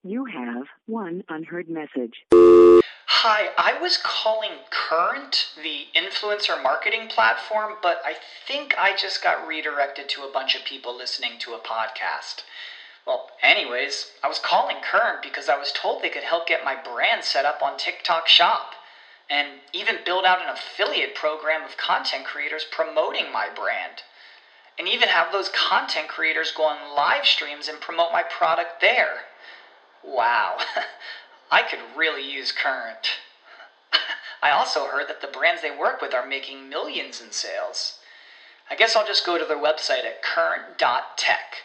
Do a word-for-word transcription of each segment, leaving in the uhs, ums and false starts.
You have one unheard message. Hi, I was calling Current, the influencer marketing platform, but I think I just got redirected to a bunch of people listening to a podcast. Well, anyways, I was calling Current because I was told they could help get my brand set up on TikTok Shop, and even build out an affiliate program of content creators promoting my brand, and even have those content creators go on live streams and promote my product there. Wow, I could really use Current. I also heard that the brands they work with are making millions in sales. I guess I'll just go to their website at current dot tech.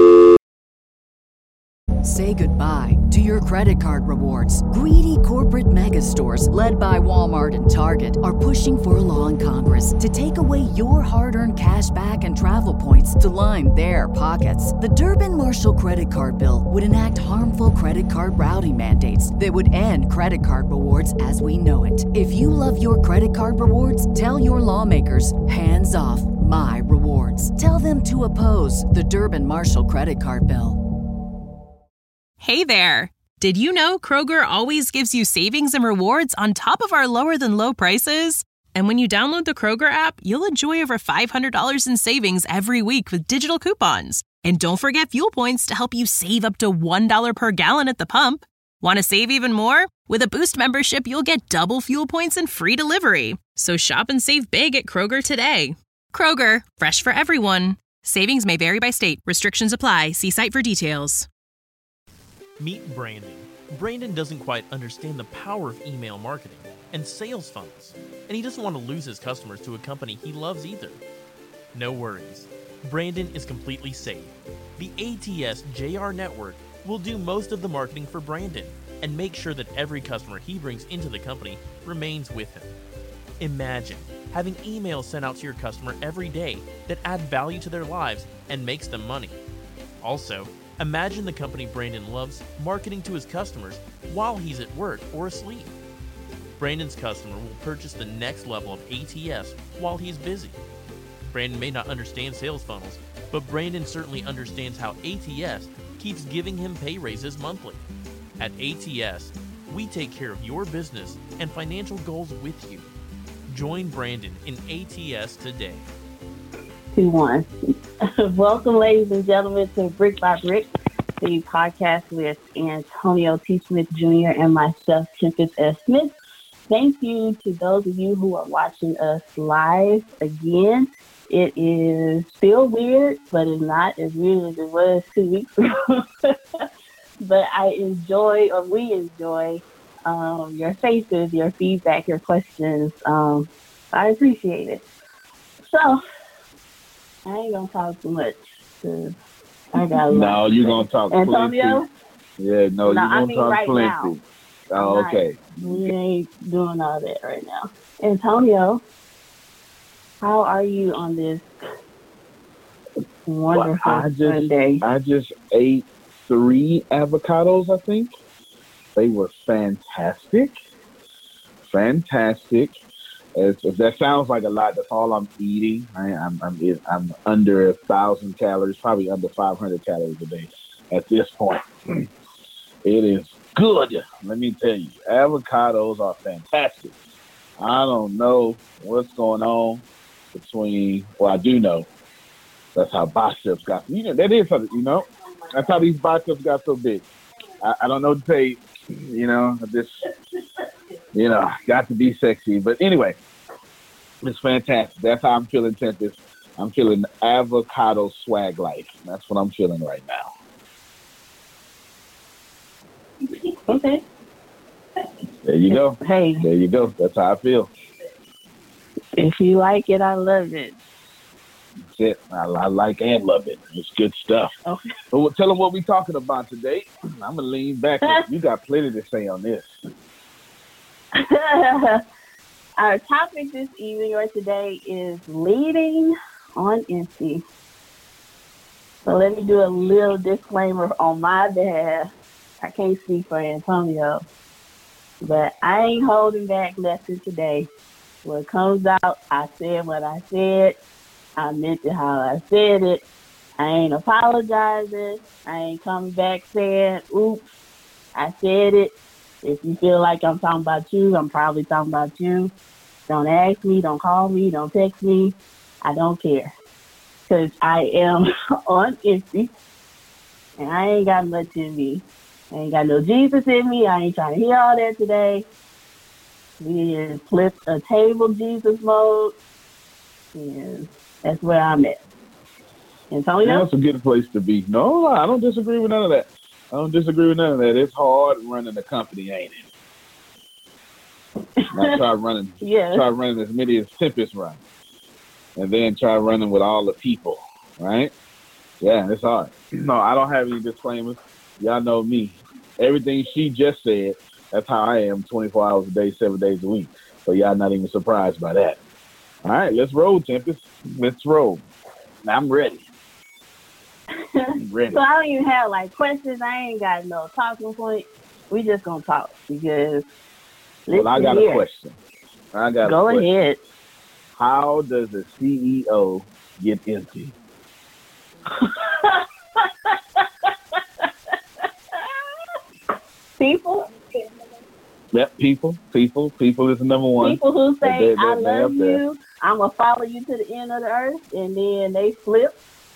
Say goodbye to your credit card rewards. Greedy corporate mega stores, led by Walmart and Target, are pushing for a law in Congress to take away your hard-earned cash back and travel points to line their pockets. The Durbin-Marshall credit card bill would enact harmful credit card routing mandates that would end credit card rewards as we know it. If you love your credit card rewards, tell your lawmakers, hands off my rewards. Tell them to oppose the Durbin-Marshall credit card bill. Hey there! Did you know Kroger always gives you savings and rewards on top of our lower-than-low prices? And when you download the Kroger app, you'll enjoy over five hundred dollars in savings every week with digital coupons. And don't forget fuel points to help you save up to one dollar per gallon at the pump. Want to save even more? With a Boost membership, you'll get double fuel points and free delivery. So shop and save big at Kroger today. Kroger, fresh for everyone. Savings may vary by state. Restrictions apply. See site for details. Meet Brandon. Brandon doesn't quite understand the power of email marketing and sales funnels, and he doesn't want to lose his customers to a company he loves either. No worries. Brandon is completely safe. The A T S J R network will do most of the marketing for Brandon and make sure that every customer he brings into the company remains with him. Imagine having emails sent out to your customer every day that add value to their lives and makes them money. Also, imagine the company Brandon loves marketing to his customers while he's at work or asleep. Brandon's customer will purchase the next level of A T S while he's busy. Brandon may not understand sales funnels, but Brandon certainly understands how A T S keeps giving him pay raises monthly. At A T S, we take care of your business and financial goals with you. Join Brandon in A T S today. two one. Welcome, ladies and gentlemen, to Brick by Brick, the podcast with Antonio T. Smith Junior and myself, Tempest S. Smith. Thank you to those of you who are watching us live again. It is still weird, but it's not as weird as it was two weeks ago. But I enjoy, or we enjoy, um, your faces, your feedback, your questions. Um, I appreciate it. So, I ain't gonna talk too much. Cause I got no, you're gonna talk Antonio? plenty. Yeah, no, no you're gonna I mean talk right plenty. Now. Oh, Not, okay. We ain't doing all that right now. Antonio, how are you on this wonderful well, I just, Sunday? I just ate three avocados, I think. They were fantastic. Fantastic. If, if that sounds like a lot, that's all I'm eating. I, I'm, I'm I'm under a thousand calories, probably under five hundred calories a day at this point. It is good. Let me tell you, avocados are fantastic. I don't know what's going on between. Well, I do know that's how biceps got. You know, that is how, you know. That's how these biceps got so big. I, I don't know what to say. You know, this. You know, got to be sexy. But anyway, it's fantastic. That's how I'm feeling, Tempest. I'm feeling avocado swag life. That's what I'm feeling right now. Okay. There you go. Hey. There you go. That's how I feel. If you like it, I love it. That's it. I, I like and love it. It's good stuff. Okay. But we'll tell them what we're talking about today. I'm going to lean back. You got plenty to say on this. Our topic this evening or today is leading on empty. So let me do a little disclaimer on my behalf. I can't speak for Antonio, but I ain't holding back nothing today. What comes out, I said what I said. I meant it how I said it. I ain't apologizing. I ain't coming back saying, oops, I said it. If you feel like I'm talking about you, I'm probably talking about you. Don't ask me, don't call me, don't text me. I don't care. Because I am on empty. And I ain't got much in me. I ain't got no Jesus in me. I ain't trying to hear all that today. We just flipped a table Jesus mode. And that's where I'm at. Antonio? That's a good place to be. No, I don't disagree with none of that. I don't disagree with none of that. It's hard running a company, ain't it? I try running, yeah. try running as many as Tempest runs, and then try running with all the people, right? Yeah, it's hard. No, I don't have any disclaimers. Y'all know me. Everything she just said, that's how I am twenty-four hours a day, seven days a week. So y'all not even surprised by that. All right, let's roll, Tempest. Let's roll. I'm ready. So I don't even have like questions. I ain't got no talking point. We just gonna talk because. Well, I got here. a question. I got Go a question. ahead. How does a C E O get empty? People. Yep, people, people, people is the number one. People who say, they, they, I they love you, I'm going to follow you to the end of the earth, and then they flip.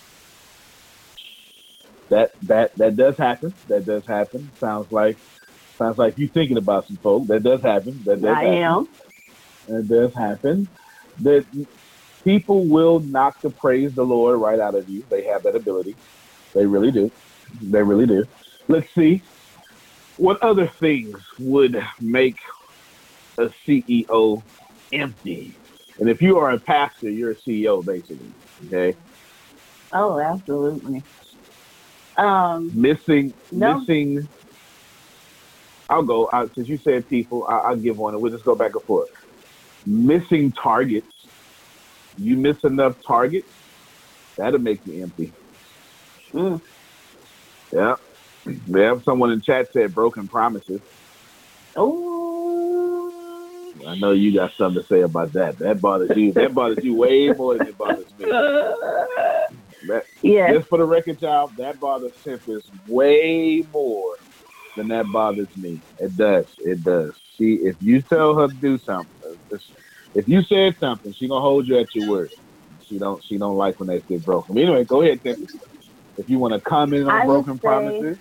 That that that does happen. That does happen. Sounds like sounds like you thinking about some folk. That does happen. That does I happen. am. That does happen. That people will knock the praise the Lord right out of you. They have that ability. They really do. They really do. Let's see. What other things would make a C E O empty? And if you are a pastor, you're a C E O, basically. Okay. Oh, absolutely. Um, missing, no. missing. I'll go. I, since you said people, I, I'll give one, and we'll just go back and forth. Missing targets. You miss enough targets, that'll make you empty. Mm. Yeah. We have someone in chat said broken promises. Oh, I know you got something to say about that. That bothers you. That bothers you way more than it bothers me. That, yeah. Just for the record, child, that bothers Tempest way more than that bothers me. It does. It does. She, if you tell her to do something, if you said something, she gonna hold you at your word. She don't. She don't like when they get broken. But anyway, go ahead, Tempest. If you want to comment on I broken say, promises.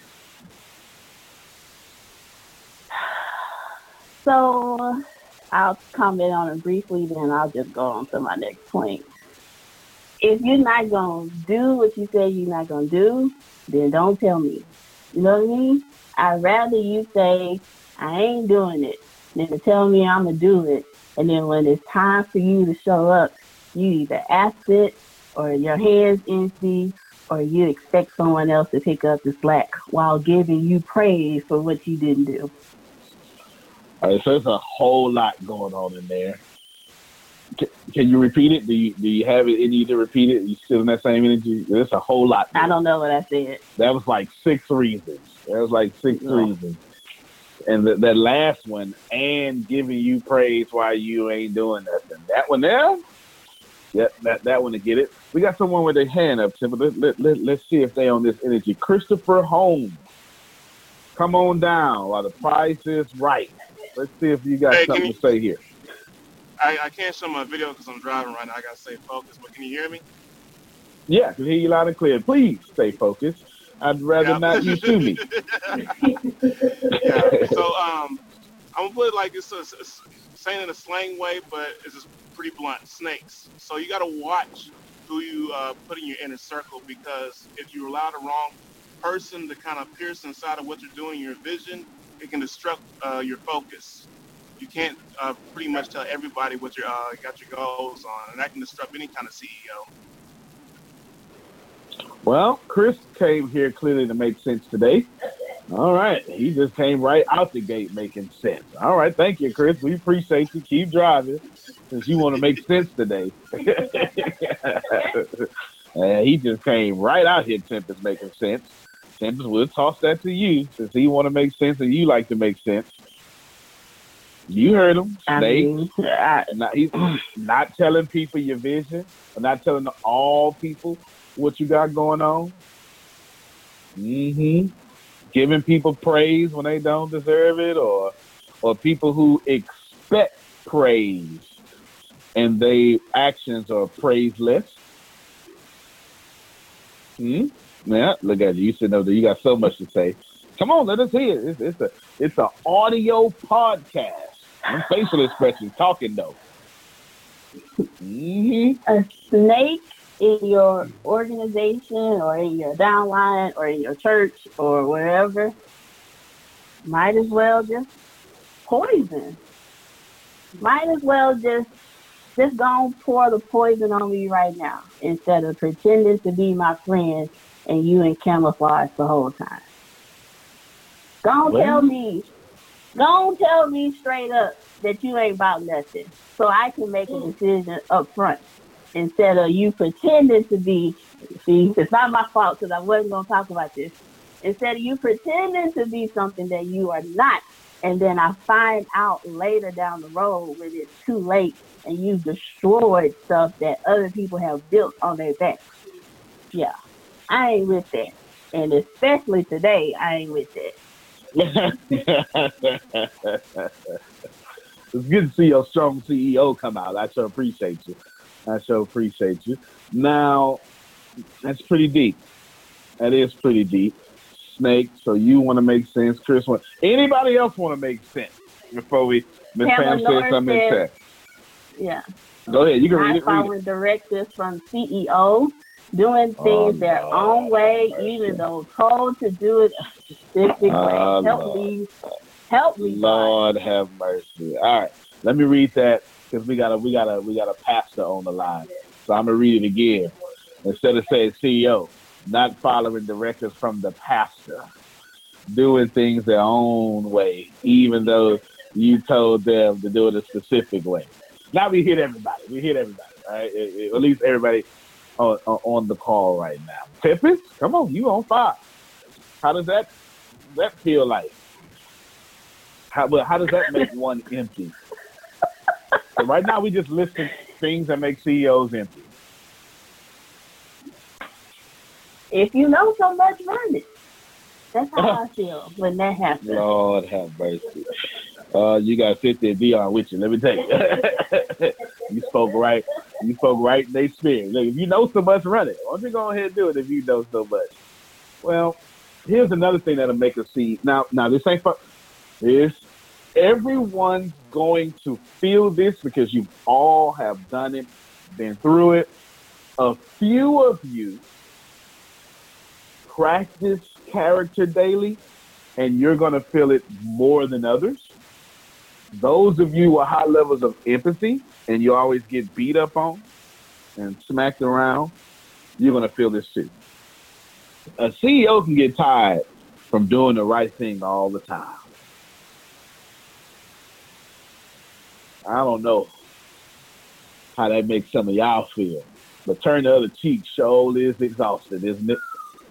So I'll comment on it briefly, then I'll just go on to my next point. If you're not going to do what you say you're not going to do, then don't tell me. You know what I mean? I'd rather you say, I ain't doing it, than to tell me I'm going to do it. And then when it's time for you to show up, you either absent or your hands empty, or you expect someone else to pick up the slack while giving you praise for what you didn't do. All right, so there's a whole lot going on in there. Can, can you repeat it? Do you do you have it in you to repeat it? You still in that same energy? There's a whole lot there. I don't know what I said. That was like six reasons. That was like six Yeah. reasons. And the, that last one, and giving you praise while you ain't doing nothing. That one there? Yeah, that, that one to get it. We got someone with their hand up, but let, let, let, let's see if they on this energy. Christopher Holmes. Come on down while the price is right. Let's see if you got Hey, something you, to say here. I, I can't show my video because I'm driving right now. I got to stay focused, but can you hear me? Yeah, I can hear you loud and clear. Please stay focused. I'd rather Yeah. not you sue me. Yeah. So um, I'm going to put it like this, it's, it's saying in a slang way, but it's just pretty blunt. Snakes. So you got to watch who you uh, put in your inner circle, because if you allow the wrong person to kind of pierce inside of what you're doing, your vision, it can disrupt uh, your focus. You can't uh, pretty much tell everybody what you uh, got your goals on, and that can disrupt any kind of C E O. Well, Chris came here clearly to make sense today. All right. He just came right out the gate making sense. All right. Thank you, Chris. We appreciate you. Keep driving since you want to make sense today. And he just came right out here, Tempest, making sense. Tempest, we'll toss that to you since he want to make sense and you like to make sense. You heard him. I Snake. mean, I, Not, he's not telling people your vision, or not telling all people what you got going on. Mm-hmm. giving people praise when they don't deserve it, or or people who expect praise and they actions are praiseless? Hmm? Yeah, look at you. You sitting over there. You got so much to say. Come on, let us hear it. It's, it's a it's an audio podcast. I'm facial expressions talking though. Mm-hmm. A snake in your organization or in your downline or in your church or wherever might as well just poison. Might as well just just go and pour the poison on me right now instead of pretending to be my friend and you in camouflage the whole time. Go and tell me, go and tell me straight up that you ain't about nothing, so I can make a decision up front instead of you pretending to be. See, it's not my fault because I wasn't going to talk about this. Instead of you pretending to be something that you are not, and then I find out later down the road when it's too late and you've destroyed stuff that other people have built on their backs. Yeah, I ain't with that. And especially today, I ain't with that. It's good to see your strong C E O come out. I sure appreciate you. I sure appreciate you. Now, that's pretty deep. That is pretty deep. Snake, so you want to make sense. Chris, want anybody else want to make sense before we Miss Pam says something in chat? Yeah. Go ahead. You can read I it. following read it. directives from C E O, doing things Oh, their Lord, own way, mercy. even though told to do it a specific way. Oh, Help Lord. me. Help me, God. Lord have mercy. All right, let me read that because we got a we got a we got a pastor on the line. So I'm gonna read it again instead of saying C E O, not following directives from the pastor, doing things their own way, even though you told them to do it a specific way. Now we hit everybody. We hit everybody. All right, It- it- at least everybody on, on on the call right now. Tempest, come on, you on fire. How does that that feel like? How, well, how does that make one empty? So right now, we just listing things that make C E Os empty. If you know so much, run it. That's how I feel when that happens. Lord have mercy. Uh, you got fifty and Dion with you. Let me tell you. You spoke right. You spoke right in their spirit. Look, if you know so much, run it. Why don't you go ahead and do it if you know so much? Well, here's another thing that'll make us see. Now, now this ain't for this. Everyone's going to feel this because you all have done it, been through it. A few of you practice character daily, and you're going to feel it more than others. Those of you with high levels of empathy, and you always get beat up on and smacked around, you're going to feel this too. A C E O can get tired from doing the right thing all the time. I don't know how that makes some of y'all feel, but turn the other cheek sure is exhausted, isn't it?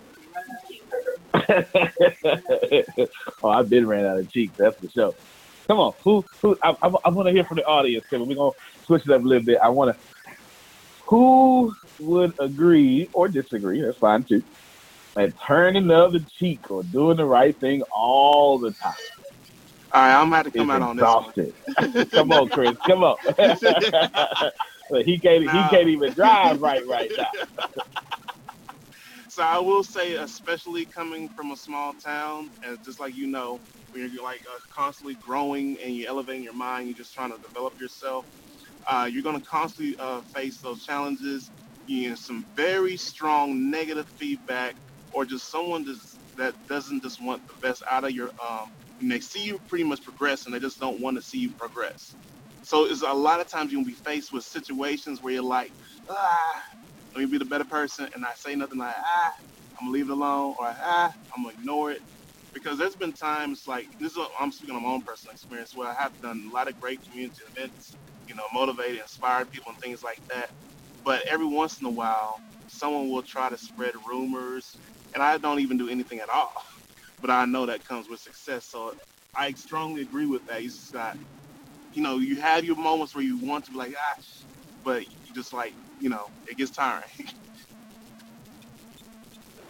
Oh, I've been ran out of cheeks, that's for sure. Come on, who? Who? I, I, I want to hear from the audience. Kevin. We're gonna switch it up a little bit. I want to. Who would agree or disagree? That's fine too. And turning the other cheek or doing the right thing all the time. All right, I'm gonna have to come It's out on this exhausted. Come on, Chris. Come on. But he can't. Nah. He can't even drive right right now. So I will say, especially coming from a small town, and just like you know, when you're like uh, constantly growing and you're elevating your mind, you're just trying to develop yourself. Uh, you're going to constantly uh, face those challenges. You know, some very strong negative feedback, or just someone just, that doesn't just want the best out of your. Um, and they see you pretty much progress, and they just don't want to see you progress. So it's a lot of times you'll be faced with situations where you're like, ah, let me be the better person, and I say nothing like, ah, I'm gonna leave it alone, or ah, I'm gonna ignore it. Because there's been times like, this is, I'm speaking of my own personal experience, where I have done a lot of great community events, you know, motivated, inspired people and things like that. But every once in a while, someone will try to spread rumors, and I don't even do anything at all. But I know that comes with success. So I strongly agree with that. You just got, you know, you have your moments where you want to be like, ah, but you just like, you know, it gets tiring.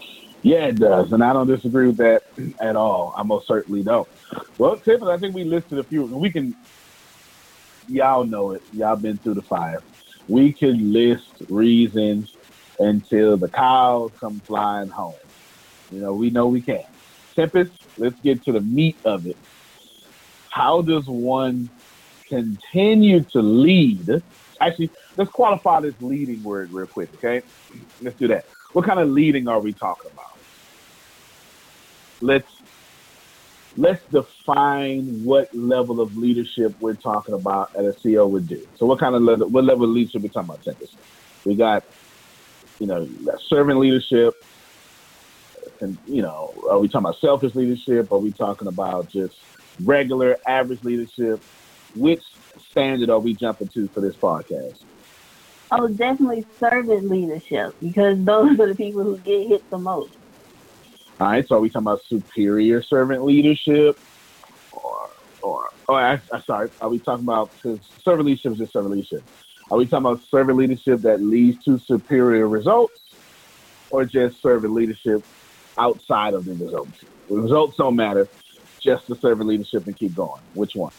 Yeah, it does, and I don't disagree with that at all. I most certainly don't. Well, Tiffany, I think we listed a few. We can, y'all know it. Y'all been through the fire. We can list reasons until the cows come flying home. You know, we know we can. Tempest, let's get to the meat of it. How does one continue to lead? Actually, let's qualify this leading word real quick, okay? Let's do that. What kind of leading are we talking about? Let's let's define what level of leadership we're talking about that a C E O would do. So what kind of level, what level of leadership we're talking about, Tempest? We got, you know, servant leadership, and, you know, are we talking about selfish leadership? Are we talking about just regular, average leadership? Which standard are we jumping to for this podcast? Oh, definitely servant leadership, because those are the people who get hit the most. All right, so are we talking about superior servant leadership? Or, or, or I, I, sorry, are we talking about, because servant leadership is just servant leadership. Are we talking about servant leadership that leads to superior results, or just servant leadership outside of the results? The results don't matter, just the servant leadership and keep going. Which one?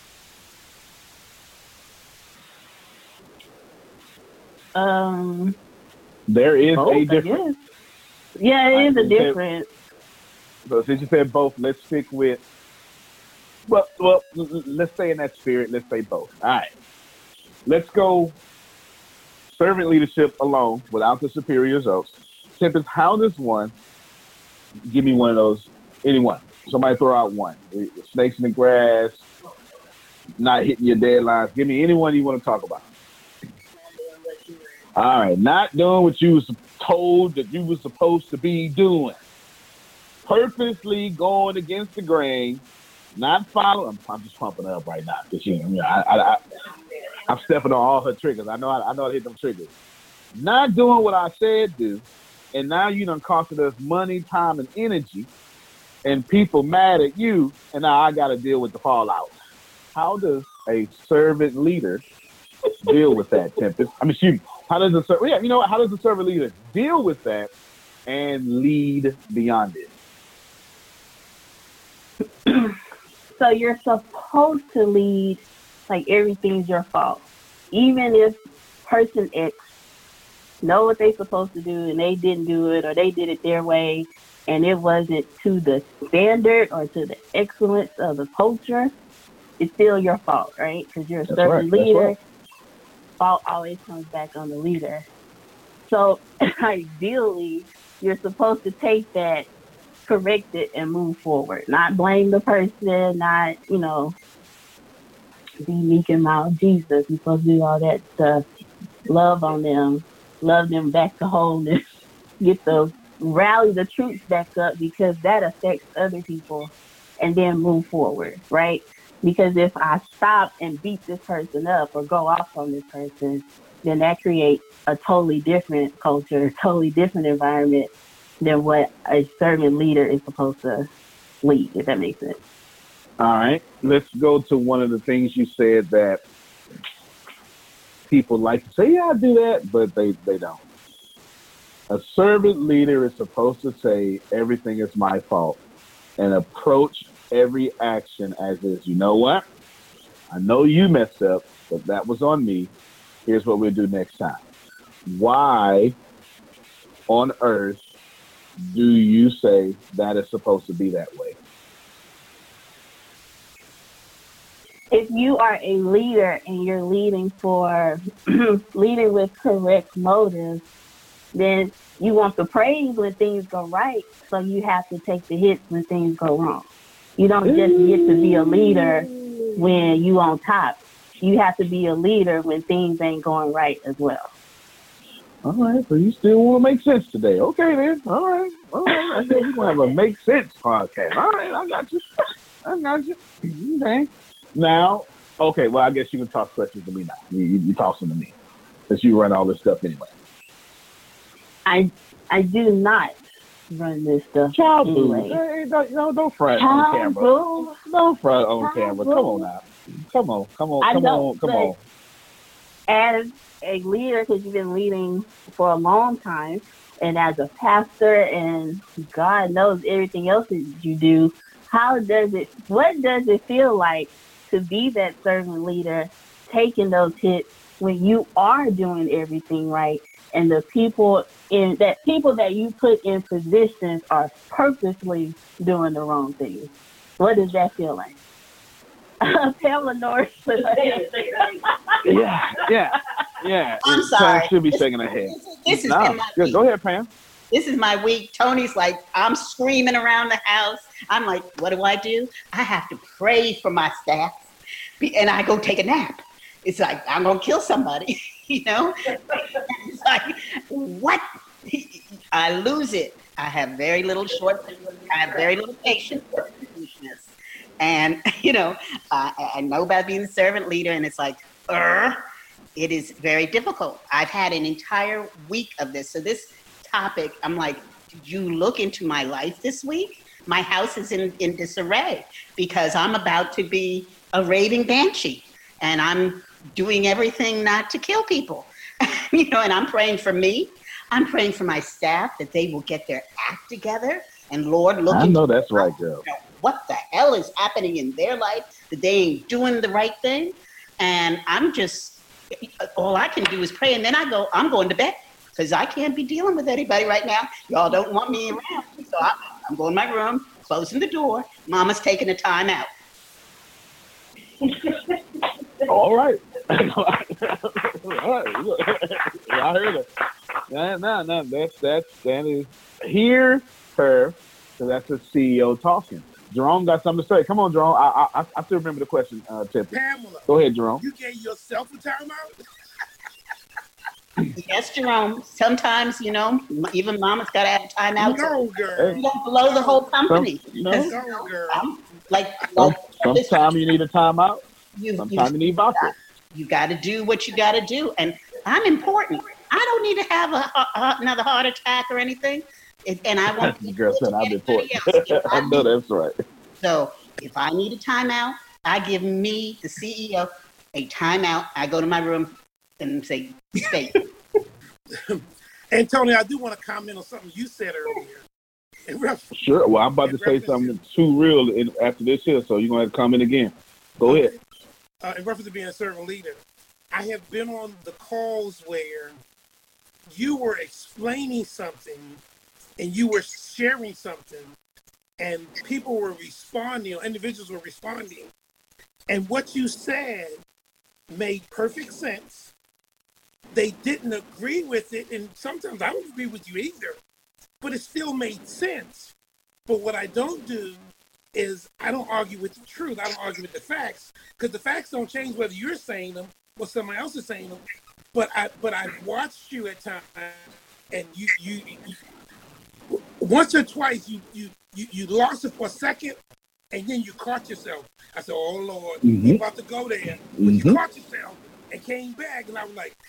Um, there is both, a difference. Yeah, it is I a difference. So since you said both, let's stick with, well, well, let's stay in that spirit. Let's say both. All right. Let's go servant leadership alone without the superior results. Tempest, how does one, give me one of those, anyone. Somebody throw out one. Snakes in the grass, not hitting your deadlines. Give me anyone you want to talk about. All right, not doing what you was told that you were supposed to be doing. Purposely going against the grain, not following. I'm, I'm just pumping her up right now because you know, I, I, I, I'm stepping on all her triggers. I know I, I know how to hit them triggers. Not doing what I said do, and now you done costed us money, time, and energy, and people mad at you, and now I got to deal with the fallout. How does a servant leader deal with that, Tempest? I mean, excuse me. How does a servant? Yeah, you know what? How does a servant leader deal with that and lead beyond it? So you're supposed to lead like everything's your fault, even if person X know what they're supposed to do and they didn't do it, or they did it their way, and it wasn't to the standard or to the excellence of the culture. It's still your fault, right? Because you're a That's servant right. leader. Right. Fault always comes back on the leader. So ideally, you're supposed to take that, correct it, and move forward. Not blame the person, not, you know, be meek and mild Jesus. You're supposed to do all that stuff. Love on them, love them back to wholeness, get the, rally the troops back up, because that affects other people, and then move forward, right? Because if I stop and beat this person up or go off on this person, then that creates a totally different culture, a totally different environment than what a servant leader is supposed to lead, if that makes sense. All right. Let's go to one of the things you said that people like to say, yeah, I do that, but they, they don't. A servant leader is supposed to say, everything is my fault, and approach every action as is, you know what? I know you messed up, but that was on me. Here's what we'll do next time. Why on earth do you say that is supposed to be that way? If you are a leader and you're leading for leading with correct motives, then you want the praise when things go right, so you have to take the hits when things go wrong. You don't just get to be a leader when you on top. You have to be a leader when things ain't going right as well. All right, so you still want to make sense today. Okay, then. All right. All right. I guess we're going to have a Make Sense podcast. All right, I got you. I got you. Okay. Now, okay, well, I guess you can toss questions to me now. You, you, you toss them to me, since you run all this stuff anyway. I I do not run this stuff Child anyway. boo. Hey, don't, you know, don't front Child on camera. boo. Don't front on Child camera. boo. Come on now. Come on. Come on. I Come know, on. Come but on. As a leader, because you've been leading for a long time, and as a pastor, and God knows everything else that you do, how does it, what does it feel like to be that servant leader, taking those hits when you are doing everything right, and the people in that people that you put in positions are purposely doing the wrong thing? What does that feel like? Pamela Norris. yeah, yeah, yeah. I'm Pam sorry. should be This- shaking her head. This has Nah, been my good. week. Go ahead, Pam. This is my week. Tony's like, I'm screaming around the house. I'm like, what do I do? I have to pray for my staff, Be- and I go take a nap. It's like, I'm going to kill somebody, you know? It's like, what? I lose it. I have very little short, I have very little patience for foolishness. And, you know, I, I know about being a servant leader, and it's like, uh, it is very difficult. I've had an entire week of this. So this topic, I'm like, did you look into my life this week? My house is in, in disarray because I'm about to be a raving banshee, and I'm doing everything not to kill people. You know, and I'm praying for me. I'm praying for my staff that they will get their act together. And Lord, look I into know that's right, girl. you know, what the hell is happening in their life that they ain't doing the right thing. And I'm just, all I can do is pray. And then I go, I'm going to bed because I can't be dealing with anybody right now. Y'all don't want me around. So I, I'm going to my room, closing the door. Mama's taking a time out. All right. All right. I heard it. No, no, no. That's that's that is hear her, because that's the C E O talking. Jerome got something to say. Come on, Jerome. I I I still remember the question, uh, Tippy. Pamela, Go ahead, Jerome. you gave yourself a timeout? Yes, Jerome. Sometimes, you know, even Mama's got to have a time out. No, girl. You don't blow the whole company. Some, you know, No, girl. I'm like, some, like sometimes you need a timeout. you, Sometimes you need vodka. You got to do what you got to do. And I'm important. I don't need to have a, a, another heart attack or anything. It, and I want The girl said I'm important. everybody else. If I I know need- that's right. So if I need a timeout, I give me, the C E O, a timeout. I go to my room and say, stay. And Tony, I do want to comment on something you said earlier. In reference, Sure. Well, I'm about to in say reference something too real in, after this here, so you're going to have to come in again. Go ahead. uh, in reference to being a servant leader, I have been on the calls where you were explaining something and you were sharing something, and people were responding, or individuals were responding, and what you said made perfect sense. They didn't agree with it, and sometimes I don't agree with you either, but it still made sense. But what I don't do is I don't argue with the truth. I don't argue with the facts, because the facts don't change whether you're saying them or someone else is saying them. But I but I've watched you at times, and you you, you once or twice you, you you you lost it for a second, and then you caught yourself. I said, "Oh Lord, Mhm. you're about to go there." But you Mhm. caught yourself and came back, and I was like,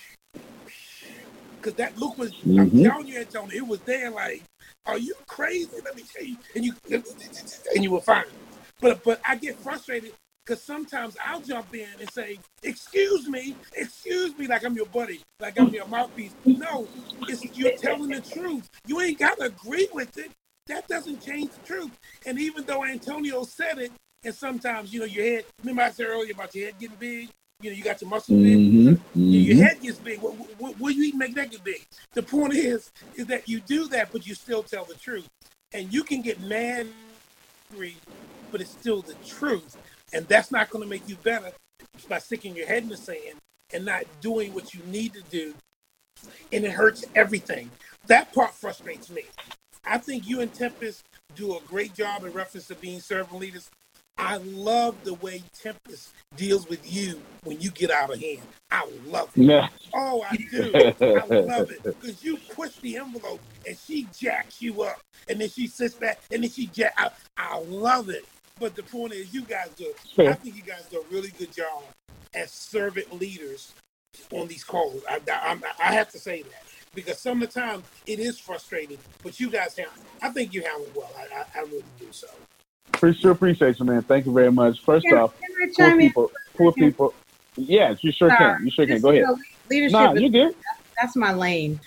because that look was, I'm Mhm. telling you, Antonio, it was there like, are you crazy? Let me tell you. And you and you were fine. But but I get frustrated because sometimes I'll jump in and say, excuse me, excuse me, like I'm your buddy, like I'm your mouthpiece. No, it's you're telling the truth. You ain't got to agree with it. That doesn't change the truth. And even though Antonio said it, and sometimes, you know, your head, remember I said earlier about your head getting big? You know, you got your muscles big. Mhm. Your Mhm. head gets big. What, what, what do you even make that get big? The point is, is that you do that, but you still tell the truth. And you can get mad, angry, but it's still the truth. And that's not going to make you better by sticking your head in the sand and not doing what you need to do. And it hurts everything. That part frustrates me. I think you and Tempest do a great job in reference to being servant leaders. I love the way Tempest deals with you when you get out of hand. I love it. Yeah. Oh, I do. I love it. Because you push the envelope and she jacks you up. And then she sits back and then she jack I, I love it. But the point is, you guys do. I think you guys do a really good job as servant leaders on these calls. I, I, I have to say that. Because some of the time it is frustrating, but you guys have, I think you handle it well. I, I, I really do so. Pretty sure appreciate you, man. Thank you very much. First Can- off, can I poor chime in? people, poor people. Yes, you sure Sorry. can. You sure can. This Go is ahead. a Leadership Nah, is- you good. That's my lane.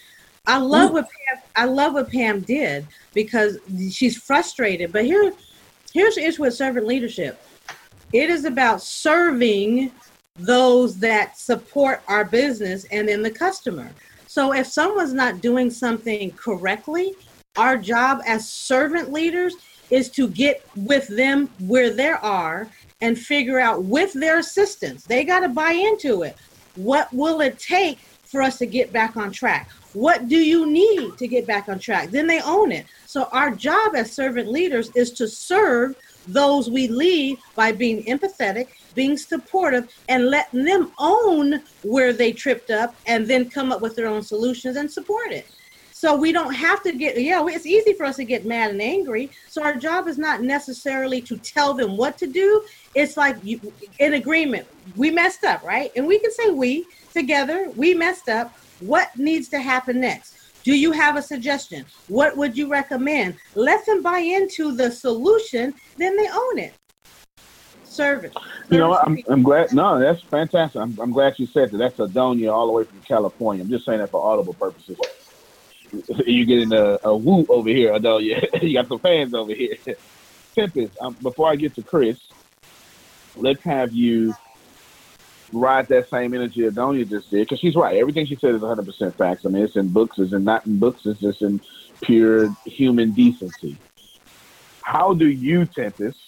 I love what Pam, I love what Pam did because she's frustrated. But here, here's the issue with servant leadership. It is about serving those that support our business and then the customer. So if someone's not doing something correctly, our job as servant leaders is to get with them where they are and figure out with their assistance. They got to buy into it. What will it take for us to get back on track? What do you need to get back on track? Then they own it. So our job as servant leaders is to serve those we lead by being empathetic, being supportive, and letting them own where they tripped up and then come up with their own solutions and support it. So we don't have to get, yeah, it's easy for us to get mad and angry. So our job is not necessarily to tell them what to do. It's like you, in agreement, we messed up, right? And we can say we together, we messed up. What needs to happen next? Do you have a suggestion? What would you recommend? Let them buy into the solution, then they own it. Serve it. You know, I'm, I'm glad. No, that's fantastic. I'm, I'm glad you said that. That's Adonia all the way from California. I'm just saying that for audible purposes. You're getting a, a woo over here, Adonia. You got some fans over here. Tempest, um, before I get to Chris, let's have you ride that same energy Adonia just did, because she's right. Everything she said is one hundred percent facts. I mean, it's in books, it's in, not in books, it's just in pure human decency. How do you, Tempest,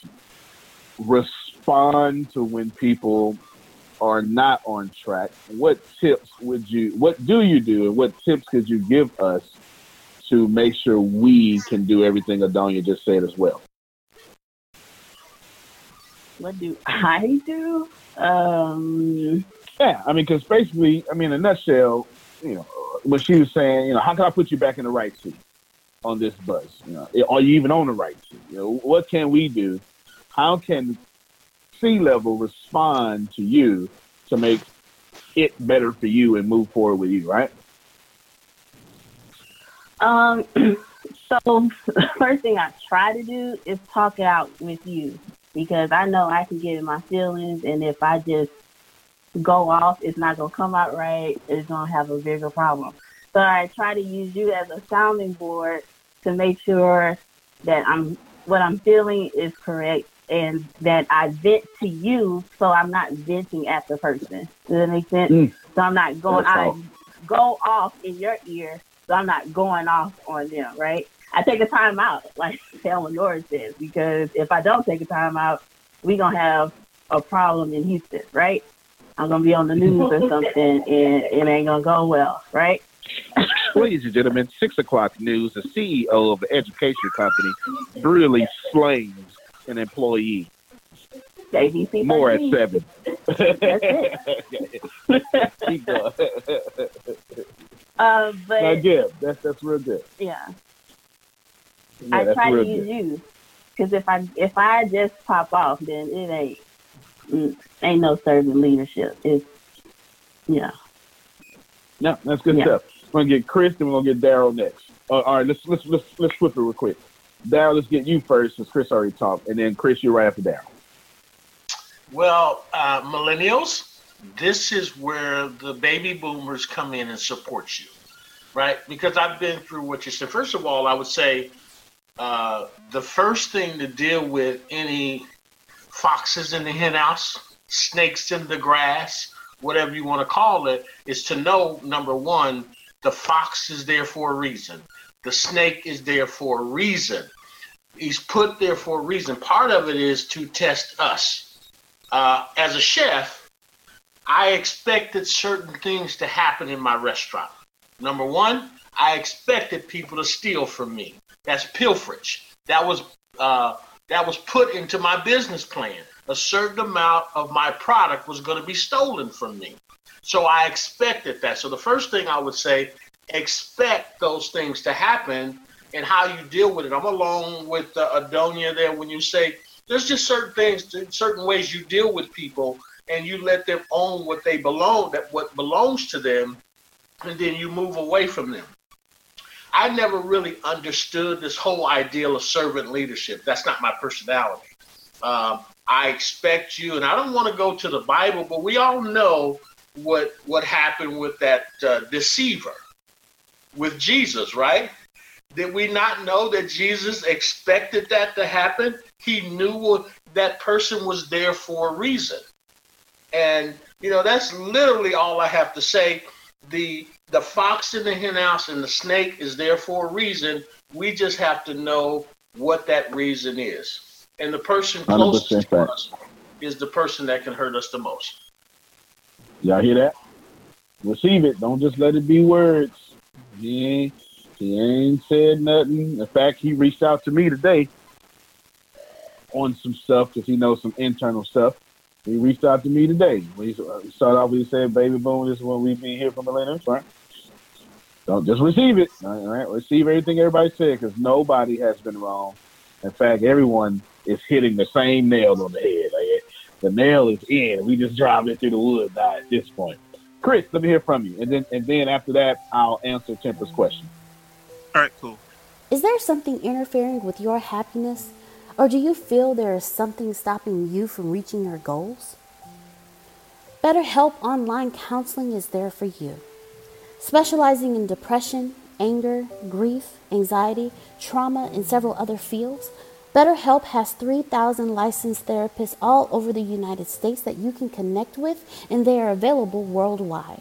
respond to when people are not on track? What tips would you, what do you do, and what tips could you give us to make sure we can do everything Adonia just said as well? What do I do? Um, yeah, I mean, because basically, I mean, in a nutshell, you know, when she was saying, you know, how can I put you back in the right seat on this bus? You know, are you even on the right seat? You know, what can we do? How can C-level respond to you to make it better for you and move forward with you, right? Um. So the first thing I try to do is talk it out with you, because I know I can get in my feelings, and if I just go off, it's not going to come out right. It's going to have a bigger problem. So I try to use you as a sounding board to make sure that I'm what I'm feeling is correct, and that I vent to you, so I'm not venting at the person. Does that make sense? Mm. So I'm not going, I go off in your ear, so I'm not going off on them, right? I take a time out, like Eleanor says, because if I don't take a time out, we're going to have a problem in Houston, right? I'm going to be on the news or something, and it ain't going to go well, right? Ladies and gentlemen, six o'clock news, the C E O of the education company brutally slangs an employee. A B C More at seven. That's it. uh, but Not good. That's, that's real good. Yeah. Yeah, I try to good. use you, because if I if I just pop off, then it ain't mm, ain't no servant leadership. It's yeah. No, that's good yeah. stuff. We're gonna get Chris, then we're gonna get Daryl next. Uh, all right, let's let's let's let's flip it real quick. Daryl, let's get you first, since Chris already talked, and then Chris, you're right after Daryl. Well, uh, millennials, this is where the baby boomers come in and support you, right? Because I've been through what you said. First of all, I would say uh, the first thing to deal with any foxes in the henhouse, snakes in the grass, whatever you want to call it, is to know, number one, the fox is there for a reason. The snake is there for a reason. He's put there for a reason. Part of it is to test us. Uh, as a chef, I expected certain things to happen in my restaurant. Number one, I expected people to steal from me. That's pilferage. That was uh, that was put into my business plan. A certain amount of my product was going to be stolen from me. So I expected that. So the first thing I would say, expect those things to happen, and how you deal with it. I'm along with uh, Adonia there when you say there's just certain things, certain ways you deal with people, and you let them own what they belong, that what belongs to them, and then you move away from them. I never really understood this whole ideal of servant leadership. That's not my personality. Um, I expect you, and I don't want to go to the Bible, but we all know what what happened with that uh, deceiver. with Jesus, right? Did we not know that Jesus expected that to happen? He knew what, that person was there for a reason. And, you know, that's literally all I have to say. The the fox in the henhouse and the snake is there for a reason. We just have to know what that reason is. And the person closest to us is the person that can hurt us the most. Y'all hear that? Receive it. Don't just let it be words. He ain't, he ain't said nothing. In fact, he reached out to me today on some stuff because he knows some internal stuff. He reached out to me today. When he started off, he said, "Baby boom, this is when we've been here from millennials, right? Don't just receive it. All right? Receive everything everybody said because nobody has been wrong. In fact, everyone is hitting the same nail on the head. Like, the nail is in. We just drive it through the woods at this point. Chris, let me hear from you. And then and then after that, I'll answer Temper's question. All right, cool. Is there something interfering with your happiness? Or do you feel there is something stopping you from reaching your goals? BetterHelp Online Counseling is there for you. Specializing in depression, anger, grief, anxiety, trauma, and several other fields, BetterHelp has three thousand licensed therapists all over the United States that you can connect with, and they are available worldwide.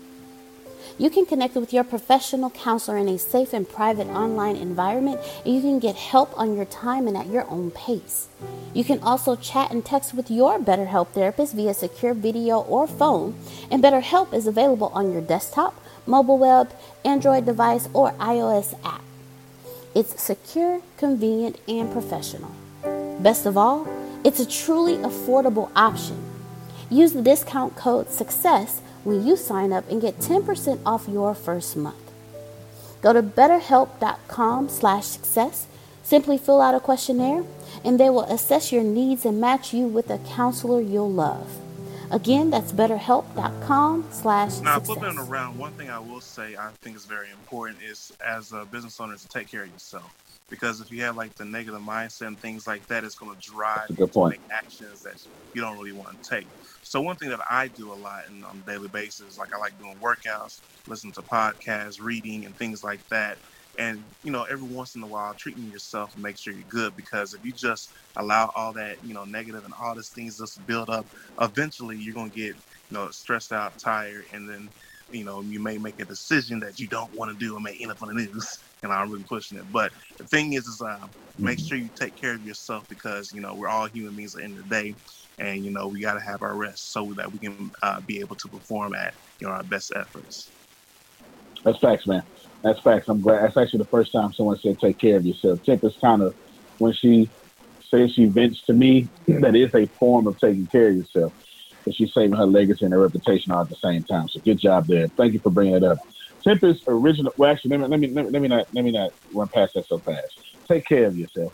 You can connect with your professional counselor in a safe and private online environment, and you can get help on your time and at your own pace. You can also chat and text with your BetterHelp therapist via secure video or phone, and BetterHelp is available on your desktop, mobile web, Android device, or iOS app. It's secure, convenient, and professional. Best of all, it's a truly affordable option. Use the discount code SUCCESS when you sign up and get ten percent off your first month. Go to betterhelp.com slash success. Simply fill out a questionnaire, and they will assess your needs and match you with a counselor you'll love. Again, that's betterhelp.com slash success. Now, flipping it around, one thing I will say I think is very important is as a business owner to take care of yourself. Because if you have like the negative mindset and things like that, it's going to drive you to make actions that you don't really want to take. So one thing that I do a lot in, on a daily basis, like I like doing workouts, listening to podcasts, reading, and things like that. And, you know, every once in a while, treating yourself and make sure you're good. Because if you just allow all that, you know, negative and all these things just to build up, eventually you're going to get, you know, stressed out, tired, and then, you know, you may make a decision that you don't want to do and may end up on the news. And I'm really pushing it. But the thing is, is uh, make sure you take care of yourself because, you know, we're all human beings at the end of the day. And, you know, we got to have our rest so that we can uh, be able to perform at, you know, our best efforts. That's facts, man. That's facts. I'm glad. That's actually the first time someone said take care of yourself. Tip is kind of, when she says she vents to me, that is a form of taking care of yourself. But she's saving her legacy and her reputation all at the same time. So good job there. Thank you for bringing it up. Tempest original. Well, actually, let me let me let me, let me not let me not run past that so fast. Take care of yourself.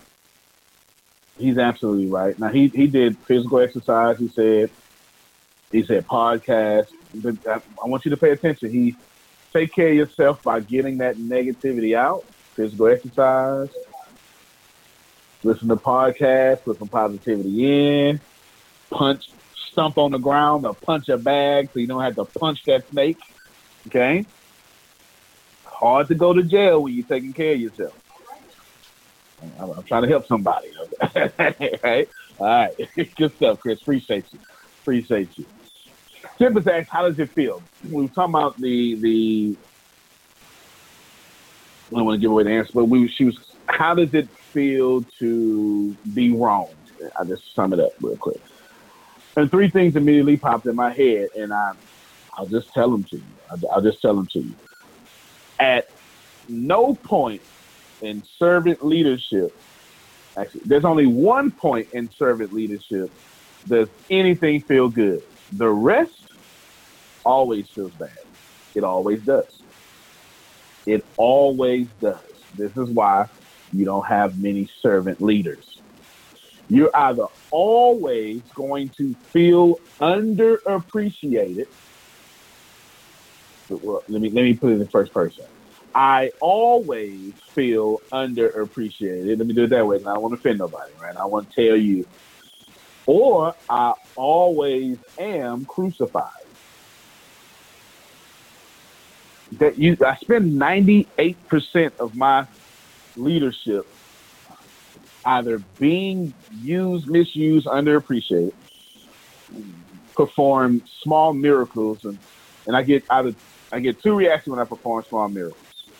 He's absolutely right. Now he he did physical exercise. He said he said podcast. But I, I want you to pay attention. He take care of yourself by getting that negativity out. Physical exercise. Listen to podcasts. Put some positivity in. Punch, stump on the ground or punch a bag so you don't have to punch that snake. Okay. Hard to go to jail when you're taking care of yourself. I'm, I'm trying to help somebody. Right? All right. Good stuff, Chris. Appreciate you. Appreciate you. Tempest asked, how does it feel? We were talking about the, the I don't want to give away the answer, but we she was, how does it feel to be wronged? I'll just sum it up real quick. And three things immediately popped in my head, and I, I'll just tell them to you. I'll, I'll just tell them to you. At no point in servant leadership, actually, there's only one point in servant leadership does anything feel good. The rest always feels bad. It always does. It always does. This is why you don't have many servant leaders. You're either always going to feel underappreciated. Well, let me let me put it in first person. I always feel underappreciated. Let me do it that way. I don't want to offend nobody, right? I want to tell you. Or I always am crucified. that you I spend ninety-eight percent of my leadership either being used, misused, underappreciated, perform small miracles, and, and I get either I get two reactions when I perform small miracles.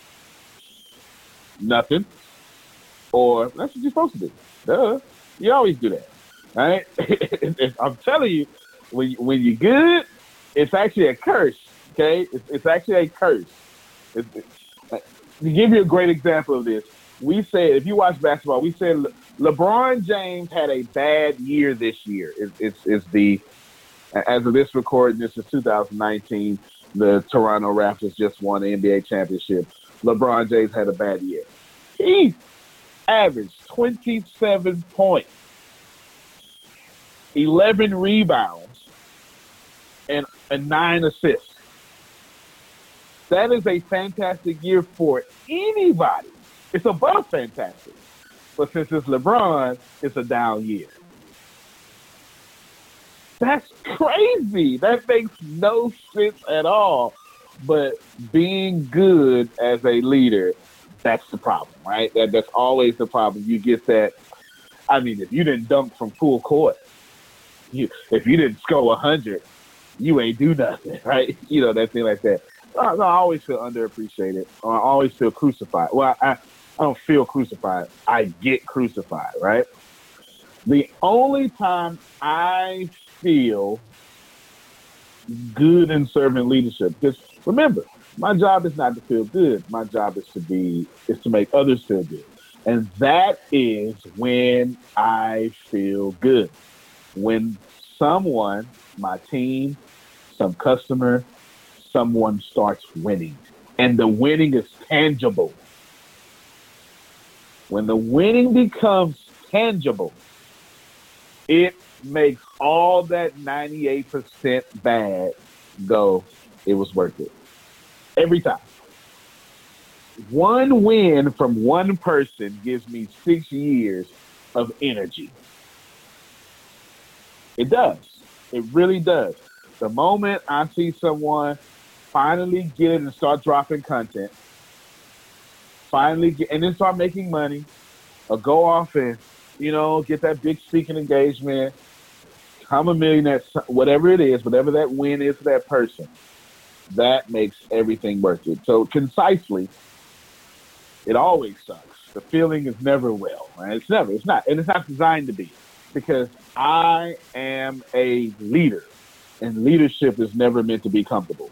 Nothing. Or that's what you're supposed to do. Duh. You always do that. Right? I'm telling you, when when you're good, it's actually a curse. Okay? It's, it's actually a curse. It's, it's, to give you a great example of this, we said, if you watch basketball, we said Le- LeBron James had a bad year this year. It, it's, it's the, as of this recording, this is two thousand nineteen, the Toronto Raptors just won the N B A championship. LeBron James had a bad year. He averaged twenty-seven points, eleven rebounds, and, and nine assists. That is a fantastic year for anybody. It's above fantastic. But since it's LeBron, it's a down year. That's crazy. That makes no sense at all. But being good as a leader, that's the problem, right? That That's always the problem. You get that. I mean, if you didn't dunk from full court, you, if you didn't score one hundred, you ain't do nothing, right? You know, that thing like that. No, I always feel underappreciated. I always feel crucified. Well, I, I don't feel crucified. I get crucified, right? The only time I feel good in servant leadership, because remember, my job is not to feel good. My job is to be, is to make others feel good. And that is when I feel good. When someone, my team, some customer, someone starts winning, and the winning is tangible. When the winning becomes tangible, it makes all that ninety-eight percent bad go, it was worth it. Every time. One win from one person gives me six years of energy. It does. It really does. The moment I see someone finally get it and start dropping content, finally get, and then start making money, or go off and, you know, get that big speaking engagement, become a millionaire, whatever it is, whatever that win is for that person, that makes everything worth it. So concisely, it always sucks. The feeling is never well, right? It's never, it's not, and it's not designed to be, because I am a leader, and leadership is never meant to be comfortable.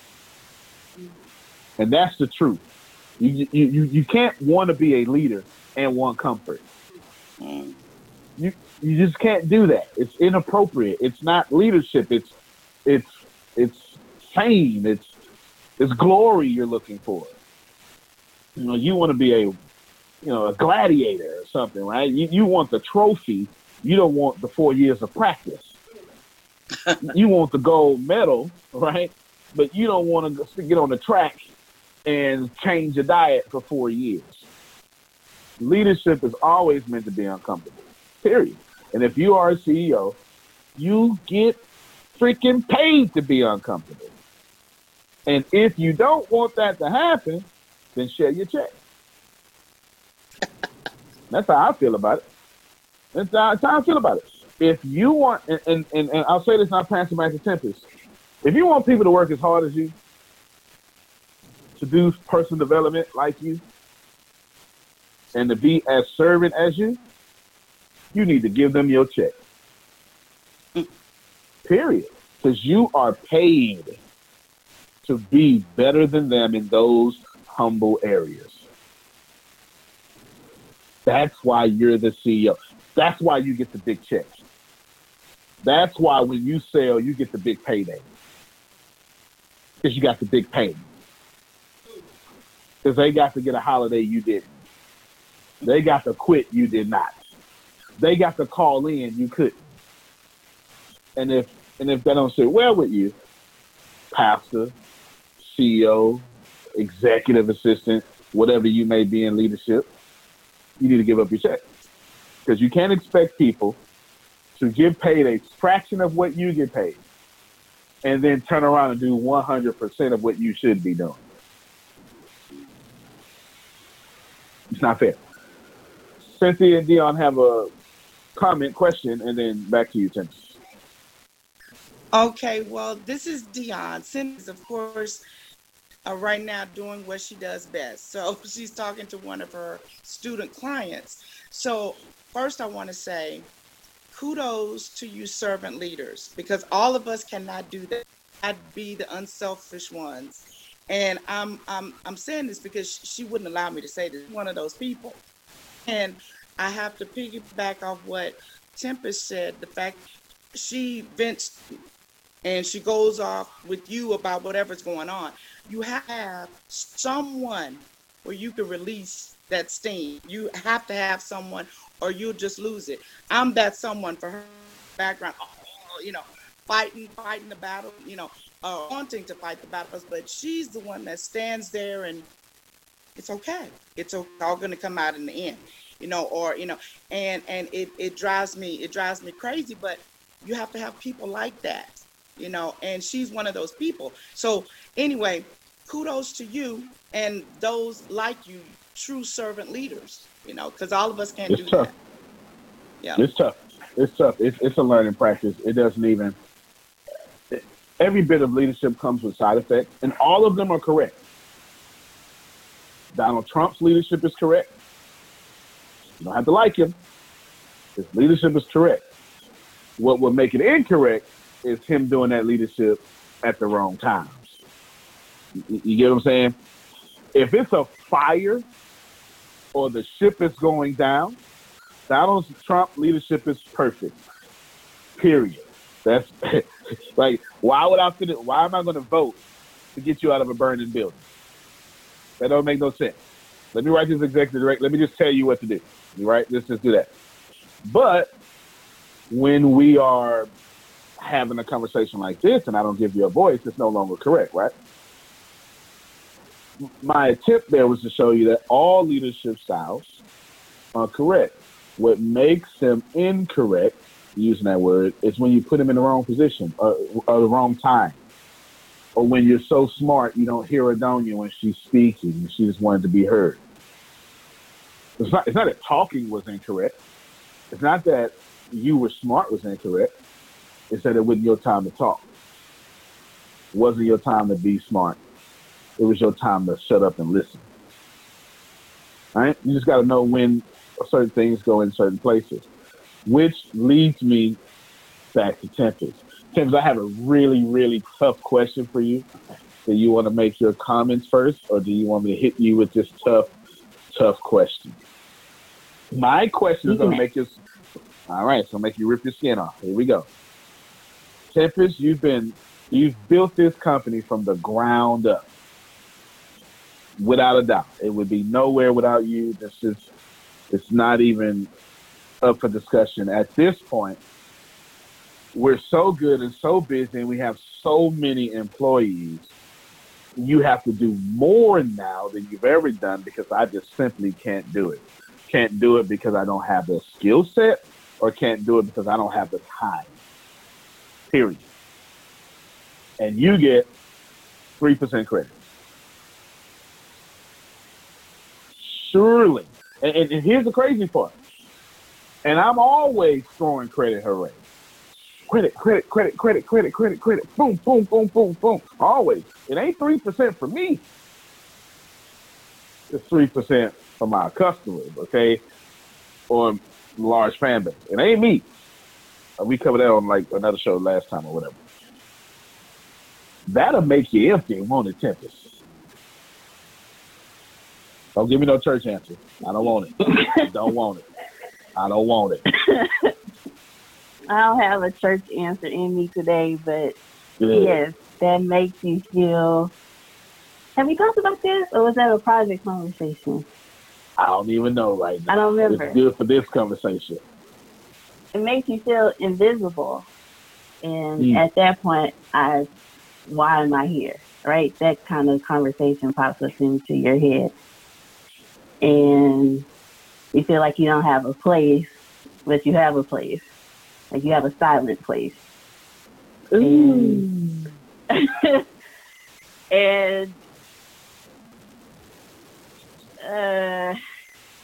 And that's the truth. You you you, you can't want to be a leader and want comfort. You you just can't do that. It's inappropriate. It's not leadership. It's it's it's fame. It's it's glory you're looking for. You know, you want to be a you know a gladiator or something, right? You you want the trophy. You don't want the four years of practice. You want the gold medal, right? But you don't want to get on the track and change your diet for four years. Leadership is always meant to be uncomfortable, period. And if you are a C E O, you get freaking paid to be uncomfortable. And if you don't want that to happen, then share your check. That's how I feel about it. That's how, that's how I feel about it. If you want, and, and, and, and I'll say this, not passing back to Tempest, if you want people to work as hard as you, to do personal development like you, and to be as servant as you, you need to give them your check. Period. Because you are paid to be better than them in those humble areas. That's why you're the C E O. That's why you get the big checks. That's why when you sell, you get the big payday. Because you got the big payment. Because they got to get a holiday you didn't. They got to quit, you did not. They got to call in, you couldn't. And if and if they don't sit well with you, pastor, C E O, executive assistant, whatever you may be in leadership, you need to give up your check. Because you can't expect people to get paid a fraction of what you get paid and then turn around and do one hundred percent of what you should be doing. not fair. Cynthia and Dion have a comment, question, and then back to you, Tim. Okay, well, this is Dion. Cynthia's, of course, uh, right now doing what she does best. So she's talking to one of her student clients. So first I want to say kudos to you servant leaders, because all of us cannot do that. I'd be the unselfish ones. And I'm I'm I'm saying this because she wouldn't allow me to say this. One of those people. And I have to piggyback off what Tempest said, the fact she vents and she goes off with you about whatever's going on. You have someone where you can release that steam. You have to have someone or you'll just lose it. I'm that someone for her background, oh, you know, fighting, fighting the battle, you know, uh, wanting to fight the battles, but she's the one that stands there and it's okay. It's all going to come out in the end, you know, or, you know, and, and it, it drives me, it drives me crazy, but you have to have people like that, you know, and she's one of those people. So anyway, kudos to you and those like you, true servant leaders, you know, because all of us can't it's do tough. that. Yeah. It's tough. It's tough. It's, it's a learning practice. It doesn't even, every bit of leadership comes with side effects, and all of them are correct. Donald Trump's leadership is correct. You don't have to like him. His leadership is correct. What would make it incorrect is him doing that leadership at the wrong times. You, you get what I'm saying? If it's a fire or the ship is going down, Donald Trump leadership is perfect. Period. That's like, why would I fit it? Why am I going to vote to get you out of a burning building? That don't make no sense. Let me write this executive direct. Let me just tell you what to do. You right? Let's just do that. But when we are having a conversation like this and I don't give you a voice, it's no longer correct, right? My attempt there was to show you that all leadership styles are correct. What makes them incorrect, using that word, is when you put them in the wrong position or, or the wrong time. Or when you're so smart, you don't hear Adonia when she's speaking and she just wanted to be heard. It's not, it's not that talking was incorrect. It's not that you were smart was incorrect. It's that it wasn't your time to talk. It wasn't your time to be smart. It was your time to shut up and listen. All right? You just got to know when certain things go in certain places, which leads me back to Tempest. Tempest, I have a really, really tough question for you. Do you want to make your comments first, or do you want me to hit you with this tough, tough question? My question is going to make you, all right, so make you rip your skin off. Here we go. Tempest, you've been, you've built this company from the ground up. Without a doubt. It would be nowhere without you. This is, it's not even up for discussion at this point. We're so good and so busy, and we have so many employees. You have to do more now than you've ever done because I just simply can't do it. Can't do it because I don't have the skill set, or can't do it because I don't have the time. Period. And you get three percent credit. Surely. And, and, and here's the crazy part. And I'm always throwing credit her way. Credit, credit, credit, credit, credit, credit, credit. Boom, boom, boom, boom, boom. Always. It ain't three percent for me. It's three percent for my customers, okay? Or large fan base. It ain't me. We covered that on like another show last time or whatever. That'll make you empty, won't it, Tempest? Don't give me no church answer. I don't want it. I don't want it. I don't want it. I don't have a church answer in me today, but Good. Yes, that makes you feel. Have we talked about this, or was that a project conversation? I don't even know right now. I don't remember. It's good for this conversation. It makes you feel invisible, and Mm. at that point, I, why am I here? Right? That kind of conversation pops up into your head, and you feel like you don't have a place, but you have a place. Like you have a silent place. And, and uh,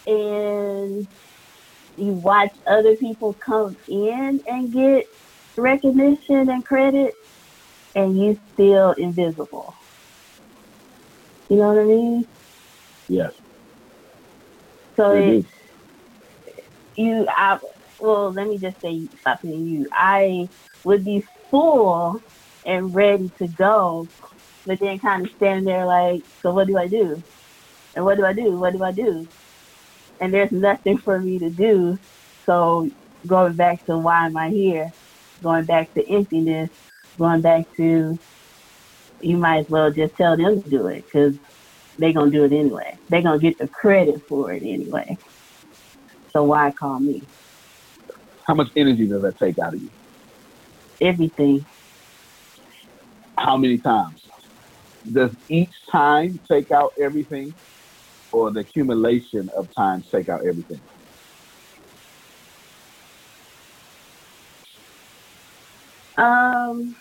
and you watch other people come in and get recognition and credit, and you still invisible. You know what I mean? Yes. So It it, is. you, I, well, let me just say something to you. I would be full and ready to go, but then kind of stand there like, so what do I do? And what do I do? What do I do? And there's nothing for me to do. So going back to why am I here? Going back to emptiness, going back to, you might as well just tell them to do it because they're going to do it anyway. They're going to get the credit for it anyway. So why call me? How much energy does that take out of you? Everything. How many times? Does each time take out everything, or the accumulation of times take out everything? Um,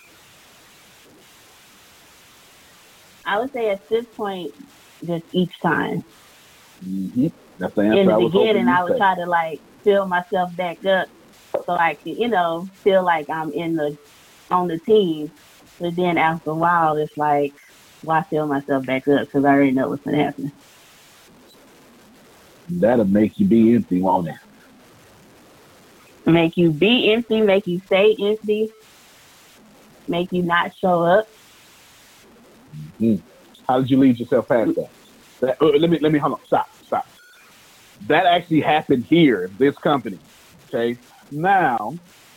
I would say at this point, just each time. Mm-hmm. That's the answer. In the I was beginning, hoping I you'd would say. try to like fill myself back up so I could, you know, feel like I'm in the on the team. But then after a while, it's like, why fill myself back up? Because I already know what's gonna happen. That'll make you be empty, won't it? Make you be empty, make you stay empty, make you not show up. Mm. How did you lead yourself past that? that uh, let me let me hold on. Stop, stop. That actually happened here, this company. Okay. Now,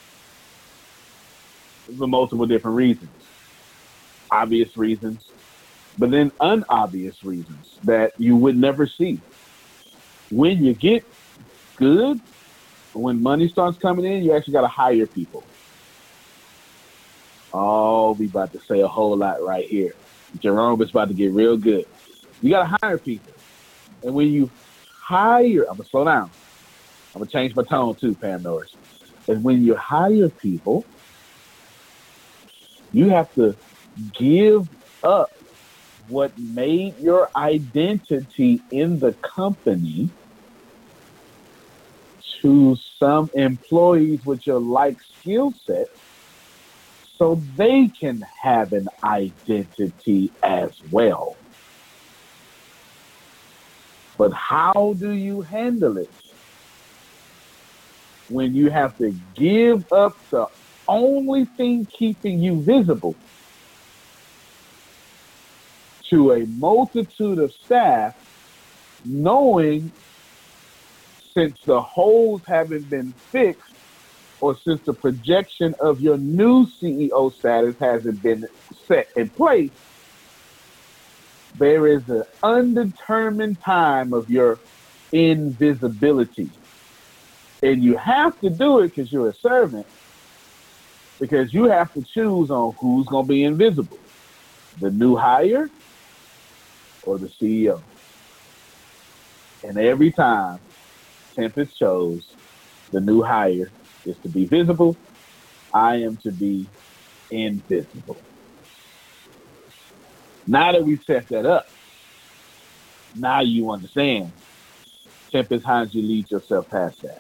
for multiple different reasons. Obvious reasons, but then unobvious reasons that you would never see. When you get good, when money starts coming in, you actually got to hire people. Oh, we about to say a whole lot right here. Jerome is about to get real good. You got to hire people. And when you hire, I'm going to slow down. I'm going to change my tone too, Pam Norris. And when you hire people, you have to give up what made your identity in the company to some employees with your like skill set so they can have an identity as well. But how do you handle it when you have to give up the only thing keeping you visible to a multitude of staff, knowing since the holes haven't been fixed, or since the projection of your new C E O status hasn't been set in place, there is an undetermined time of your invisibility. And you have to do it because you're a servant, because you have to choose on who's going to be invisible, the new hire or the C E O. And every time, Tempest chose the new hire is to be visible. I am to be invisible. Now that we've set that up, now you understand. Tempest, how did you lead yourself past that?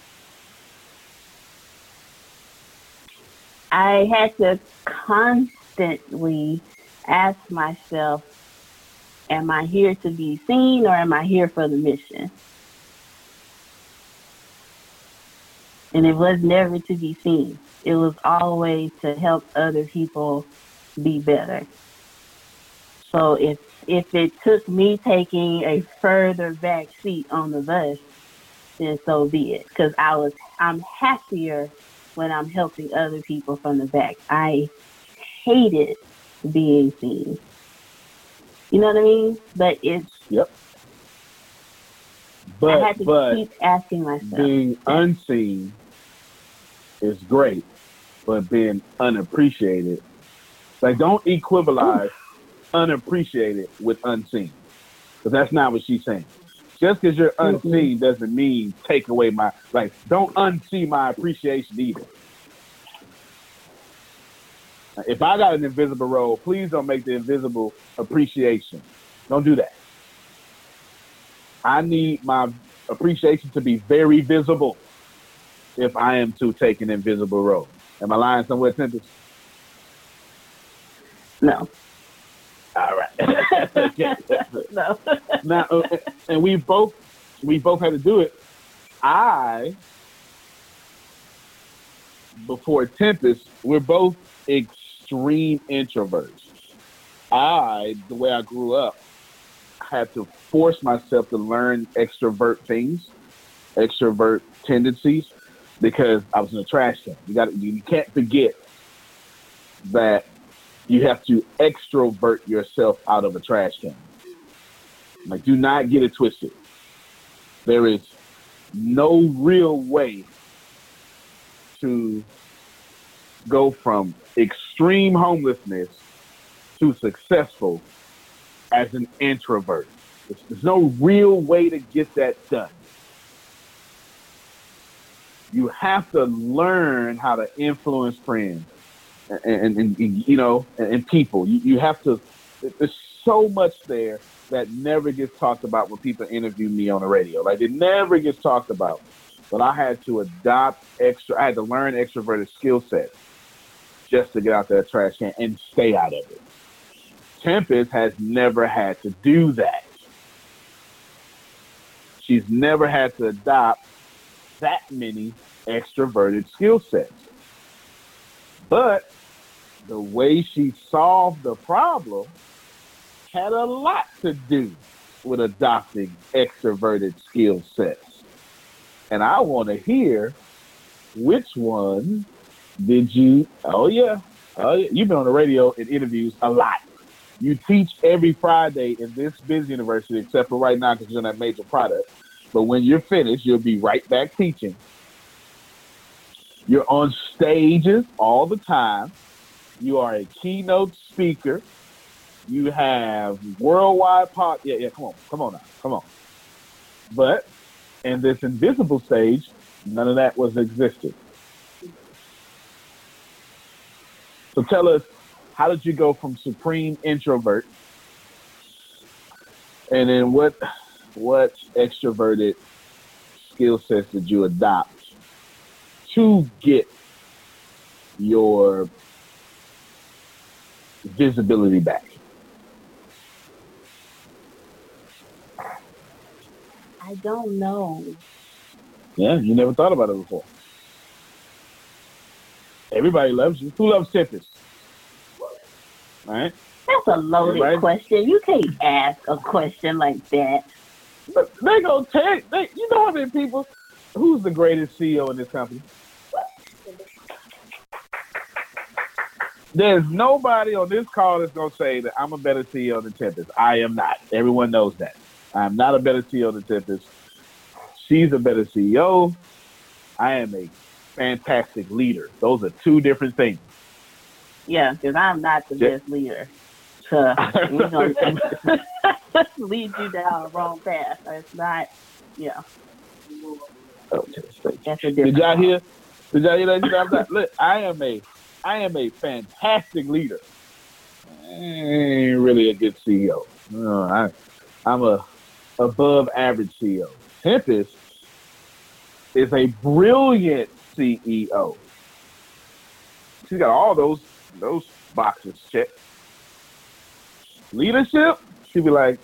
I had to constantly ask myself, am I here to be seen or am I here for the mission? And it was never to be seen. It was always to help other people be better. So if if it took me taking a further back seat on the bus, then so be it. Because I was I'm happier when I'm helping other people from the back. I hated being seen. You know what I mean? But it's yep. But I had to but keep asking myself. Being unseen is great, but being unappreciated, like don't equivalize unappreciated with unseen, because that's not what she's saying. Just because you're unseen mm-hmm. doesn't mean take away my, like, don't unsee my appreciation either. If I got an invisible role, please don't make the invisible appreciation. Don't do that. I need my appreciation to be very visible if I am to take an invisible role. Am I lying somewhere, Tempest? No. All right. No. Now, uh, and we both we both had to do it. I, before Tempest, we're both extreme introverts. I, the way I grew up, had to force myself to learn extrovert things, extrovert tendencies, because I was in a trash can. You got you can't forget that you have to extrovert yourself out of a trash can. Like, do not get it twisted. There is no real way to go from extreme homelessness to successful as an introvert. There's, there's no real way to get that done. You have to learn how to influence friends and, and, and you know, and, and people. You, you have to, there's so much there that never gets talked about when people interview me on the radio. Like, it never gets talked about. But I had to adopt extra, I had to learn extroverted skill sets just to get out that trash can and stay out of it. Tempest has never had to do that. She's never had to adopt that many extroverted skill sets. But the way she solved the problem had a lot to do with adopting extroverted skill sets. And I want to hear, which one did you, oh yeah, oh yeah, you've been on the radio and interviews a lot. You teach every Friday in this biz university, except for right now because you're in that major product. But when you're finished, you'll be right back teaching. You're on stages all the time. You are a keynote speaker. You have worldwide pop. Yeah, yeah, come on, come on now, come on. But in this invisible stage, none of that was existed. So tell us, how did you go from supreme introvert, and then what what extroverted skill sets did you adopt to get your visibility back? I don't know. Yeah, you never thought about it before. Everybody loves you. Who loves Tempest? All right. That's a loaded Everybody? question. You can't ask a question like that. But they gonna take. They, you know how many people? Who's the greatest C E O in this company? There's nobody on this call that's gonna say that I'm a better C E O than Tempest. I am not. Everyone knows that. I'm not a better C E O than Tempest. She's a better C E O. I am a fantastic leader. Those are two different things. Yeah, because I'm not the Yeah. best leader. So we're going to lead you down the wrong path. It's not, yeah. Okay, That's a Did different y'all hear? Did y'all hear that? I'm not- Look, I am a, I am a fantastic leader. I ain't really a good C E O. No, I, I'm a above average C E O. Tempest is a brilliant C E O. She's got all those those boxes checked. Leadership, she'd be like,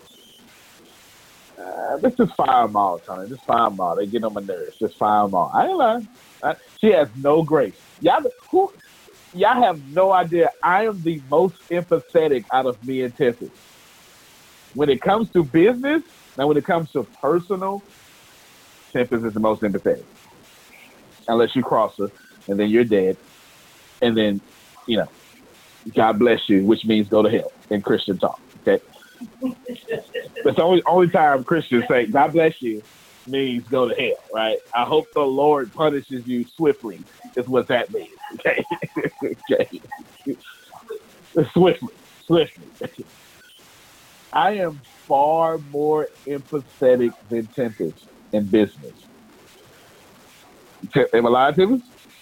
uh, this is fire them all, Tony. Just fire them all. They get on my nerves. Just fire them all. I ain't lying. I, she has no grace. Y'all, who, y'all have no idea. I am the most empathetic out of me and Tempest. When it comes to business, now when it comes to personal, Tempest is the most empathetic. Unless you cross her, and then you're dead. And then, you know, God bless you, which means go to hell in Christian talk, okay? That's the only, only time Christians say, God bless you, means go to hell, right? I hope the Lord punishes you swiftly, is what that means, okay? Okay. Swiftly, swiftly. I am far more empathetic than Tempest in business. Am I lying, Tempest?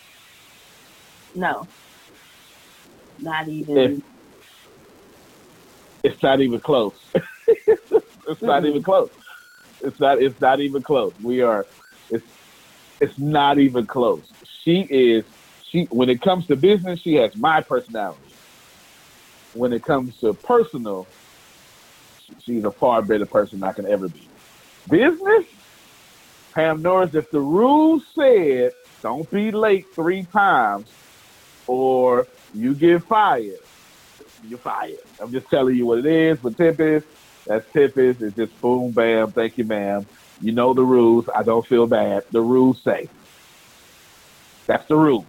No. Not even. If, it's not even close. It's not even close. It's not. It's not even close. We are. It's. It's not even close. She is. She. When it comes to business, she has my personality. When it comes to personal, she's a far better person than I can ever be. Business, Pam Norris. If the rules said don't be late three times, or you get fired, you're fired. I'm just telling you what it is. But Tempest, that's Tempest. It's just boom, bam. Thank you, ma'am. You know the rules. I don't feel bad. The rules say. That's the rules.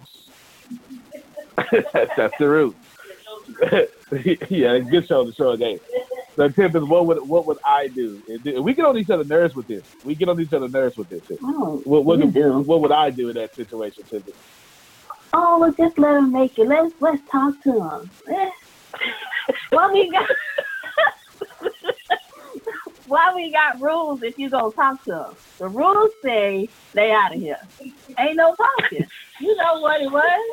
That's the rules. Yeah, good show to show a game. So Tempest, what would what would I do? We get on each other's nerves with this. We get on each other's nerves with this. Oh, what what, you do. what would I do in that situation, Tempest? Oh, well, just let him make it. Let's let's talk to him. Eh. Why we got Why we got rules if you gonna talk to them? The rules say they out of here. Ain't no talking. You know what it was?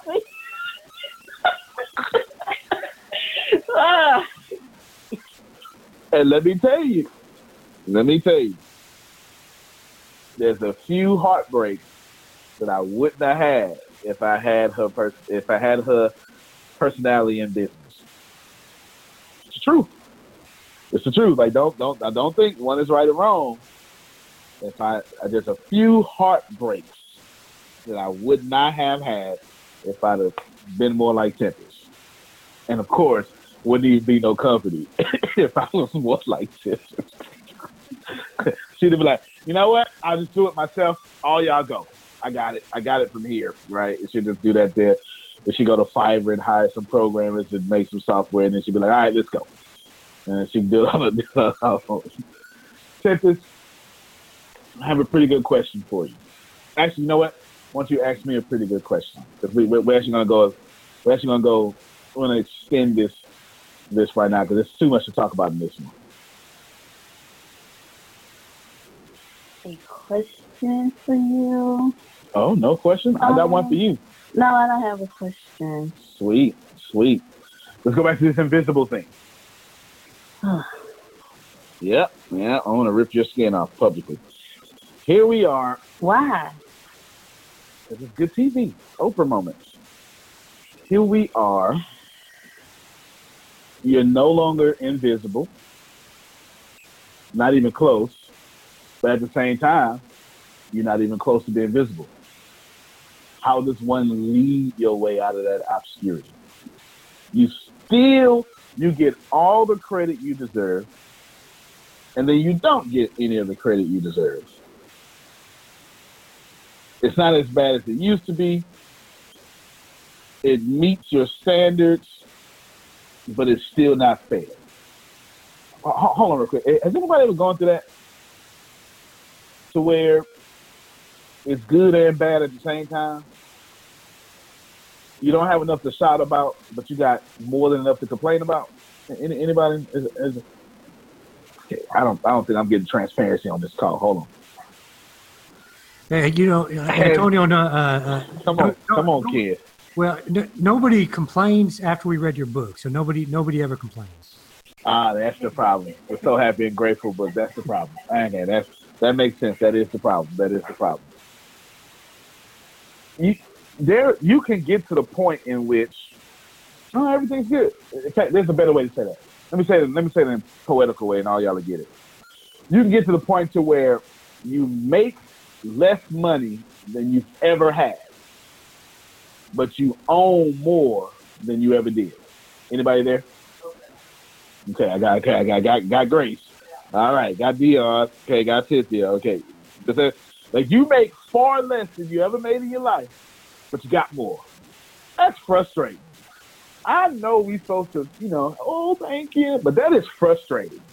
uh. And let me tell you, let me tell you, there's a few heartbreaks that I wouldn't have had if I had her pers- if I had her personality in business. It's the truth. It's the truth. Like don't don't I don't think one is right or wrong. If I there's a few heartbreaks that I would not have had if I'd have been more like Tempest. And of course, wouldn't even be no company if I was more like Tempest. She'd have been like, you know what? I'll just do it myself. All y'all go. I got it. I got it from here, right? And she'd just do that there. And she'd go to Fiverr and hire some programmers and make some software, and then she'd be like, all right, let's go. And she'd do it all the Tempest, I have a pretty good question for you. Actually, you know what? Why don't you ask me a pretty good question? Because we, we're actually going to go, we're actually going to go, we're going to extend this this right now because there's too much to talk about in this one. A question for you. Oh, no question? I got um, one for you. No, I don't have a question. Sweet, sweet. Let's go back to this invisible thing. Yep, yeah, I want to rip your skin off publicly. Here we are. Why? This is good T V. Oprah moments. Here we are. You're no longer invisible. Not even close. But at the same time, you're not even close to being visible. How does one lead your way out of that obscurity? You still, you get all the credit you deserve, and then you don't get any of the credit you deserve. It's not as bad as it used to be. It meets your standards, but it's still not fair. Hold on real quick. Has anybody ever gone through that? To where it's good and bad at the same time? You don't have enough to shout about, but you got more than enough to complain about? Any, anybody? Is, is, okay, I don't. I don't think I'm getting transparency on this call. Hold on. Hey, you know, Antonio. Uh, uh, come on, no, come on, no, kid. Well, no, nobody complains after we read your book, so nobody, nobody ever complains. Ah, that's the problem. We're so happy and grateful, but that's the problem. Okay, that's that makes sense. That is the problem. That is the problem. You there, you can get to the point in which, oh, everything's good. In fact, there's a better way to say that. Let me say it. Let me say it in a poetical way, and all y'all will get it. You can get to the point to where you make less money than you've ever had, but you own more than you ever did. Anybody there? Okay, I got, okay, I got, got, got Grace. All right, got Dion. Okay, got Cynthia. Okay, because like you make far less than you ever made in your life, but you got more. That's frustrating. I know we supposed to, you know, oh, thank you, but that is frustrating.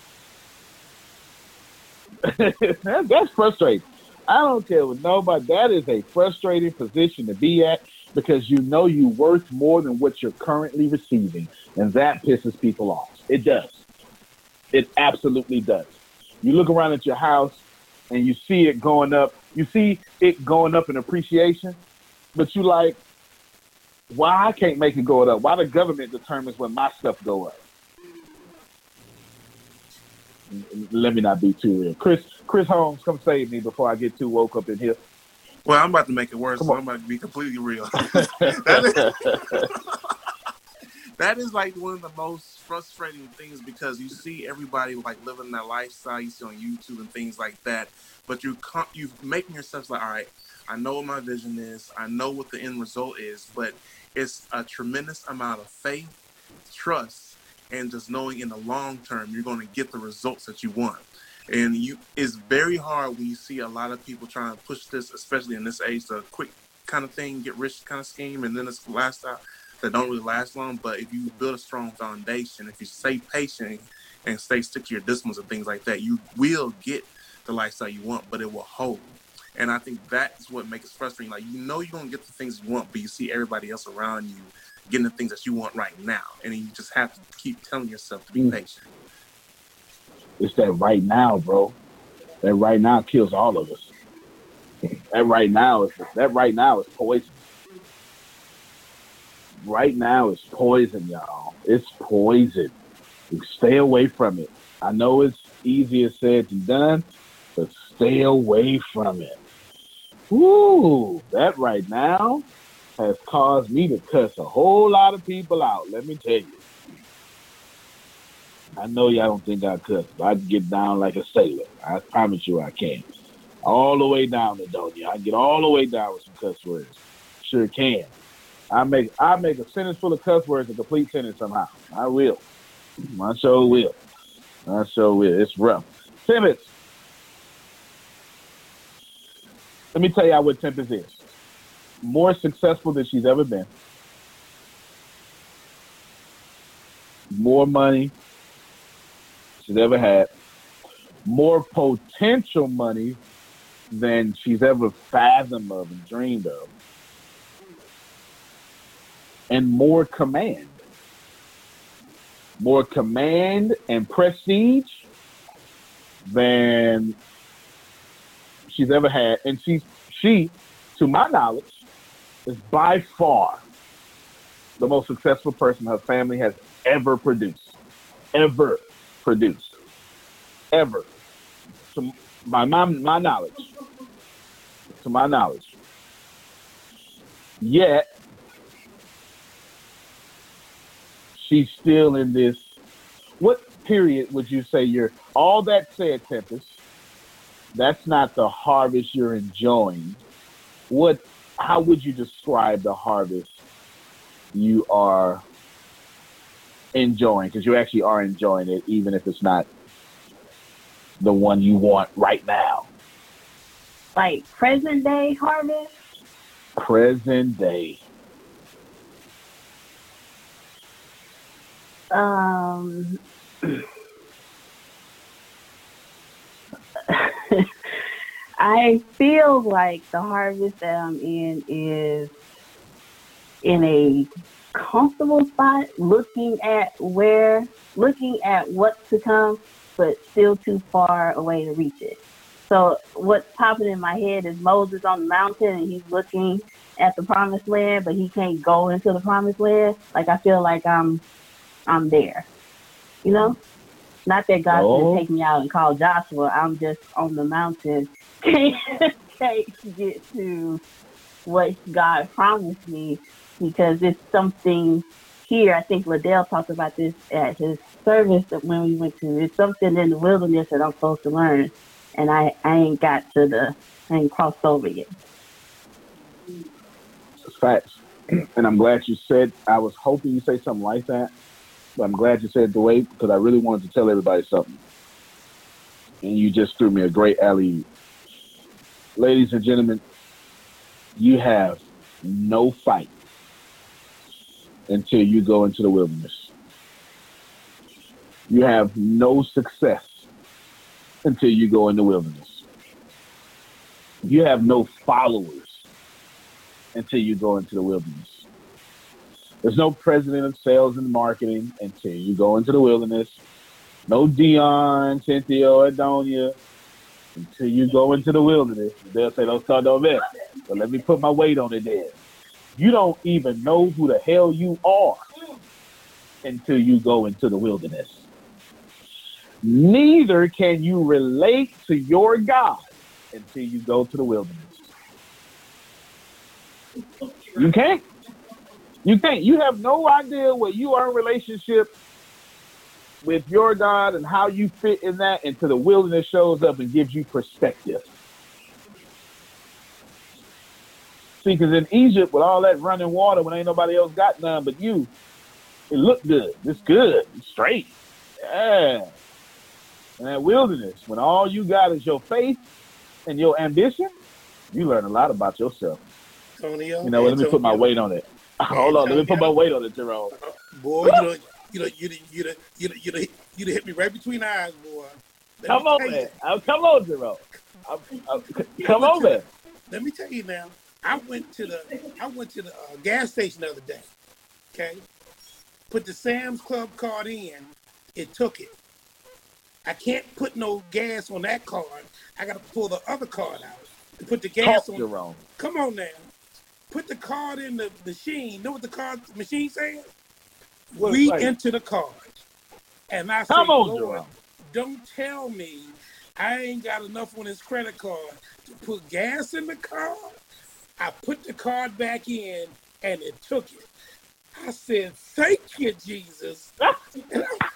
that, that's frustrating. I don't care with nobody. That is a frustrating position to be at because you know you're worth more than what you're currently receiving, and that pisses people off. It does. It absolutely does. You look around at your house and you see it going up. You see it going up in appreciation, but you like, why I can't make it go up? Why the government determines when my stuff go up? let me not be too real. Chris, Chris Holmes, come save me before I get too woke up in here. Well, I'm about to make it worse. Come So on. I'm about to be completely real. that, is, that is like one of the most frustrating things because you see everybody like living that lifestyle. You see on YouTube and things like that, but you con- you making yourself like, all right, I know what my vision is. I know what the end result is, but it's a tremendous amount of faith, trust, and just knowing in the long term you're going to get the results that you want. And you, it's very hard when you see a lot of people trying to push this, especially in this age, the quick kind of thing, get rich kind of scheme, and then it's lifestyle that don't really last long. But if you build a strong foundation, if you stay patient and stay stick to your disciplines and things like that, you will get the lifestyle you want, but it will hold. And I think that's what makes it frustrating. Like, you know you're going to get the things you want, but you see everybody else around you getting the things that you want right now. And you just have to keep telling yourself to be mm. patient. It's that right now, bro. That right now kills all of us. That right now is that right now is poison. Right now is poison, y'all. It's poison. Stay away from it. I know it's easier said than done, but stay away from it. Woo! That right now has caused me to cuss a whole lot of people out. Let me tell you. I know y'all don't think I cuss, but I can get down like a sailor. I promise you I can. All the way down to don't you? I get all the way down with some cuss words. Sure can. I make I make a sentence full of cuss words a complete sentence somehow. I will. I sure will. I sure will. It's rough. Tempest. Let me tell y'all what Tempest is. More successful than she's ever been. More money she's ever had. More potential money than she's ever fathomed of and dreamed of. And more command. More command and prestige than she's ever had. And she's, she, to my knowledge, is by far the most successful person her family has ever produced. Ever produced. Ever. To my, my, my knowledge. To my knowledge. Yet, she's still in this. What period would you say you're, all that said, Tempest, that's not the harvest you're enjoying. What, how would you describe the harvest you are enjoying? Because you actually are enjoying it, even if it's not the one you want right now. Like present day harvest? Present day. Um, I feel like the harvest that I'm in is in a comfortable spot, looking at where, looking at what's to come, but still too far away to reach it. So what's popping in my head is Moses on the mountain and he's looking at the promised land, but he can't go into the promised land. Like, I feel like I'm I'm there, you know? Not that God's Oh. going to take me out and call Joshua. I'm just on the mountain. Can't, can't get to what God promised me because it's something here. I think Liddell talked about this at his service that when we went to. It's something in the wilderness that I'm supposed to learn. And I, I ain't got to the, I ain't crossed over yet. It's facts. And I'm glad you said, I was hoping you say something like that. But I'm glad you said it the way, because I really wanted to tell everybody something. And you just threw me a great alley. Ladies and gentlemen, you have no fight until you go into the wilderness. You have no success until you go in the wilderness. You have no followers until you go into the wilderness. There's no president of sales and marketing until you go into the wilderness. No Dion, Cynthia, or Adonia until you go into the wilderness. They'll say, don't start over there. But let me put my weight on it there. You don't even know who the hell you are until you go into the wilderness. Neither can you relate to your God until you go to the wilderness. You can't. You can't. You have no idea what you are in relationship with your God and how you fit in that until the wilderness shows up and gives you perspective. See, because in Egypt, with all that running water, when ain't nobody else got none but you, it looked good. It's good. It's straight. Yeah. In that wilderness, when all you got is your faith and your ambition, you learn a lot about yourself. Antonio, you know what? Let me put my Antonio. weight on it. Hold on. Let me put my weight on it, Jerome. Boy, you know, you know, you know, you know, you know, you know, you hit me right between the eyes, boy. Let Come me on, tell man. you. Oh, come on, Jerome. I'm, I'm, come on, man. Let me tell you now. I went to the I went to the uh, gas station the other day. Okay, put the Sam's Club card in. It took it. I can't put no gas on that card. I got to pull the other card out and put the gas Talk, on. Jerome. Come on now. Put the card in the machine. Know what the card machine says? What Read it say? into the card. And I Come say, on, Lord, Jerome. don't tell me I ain't got enough on this credit card to put gas in the car. I put the card back in and it took it. I said, thank you, Jesus. and, I'm,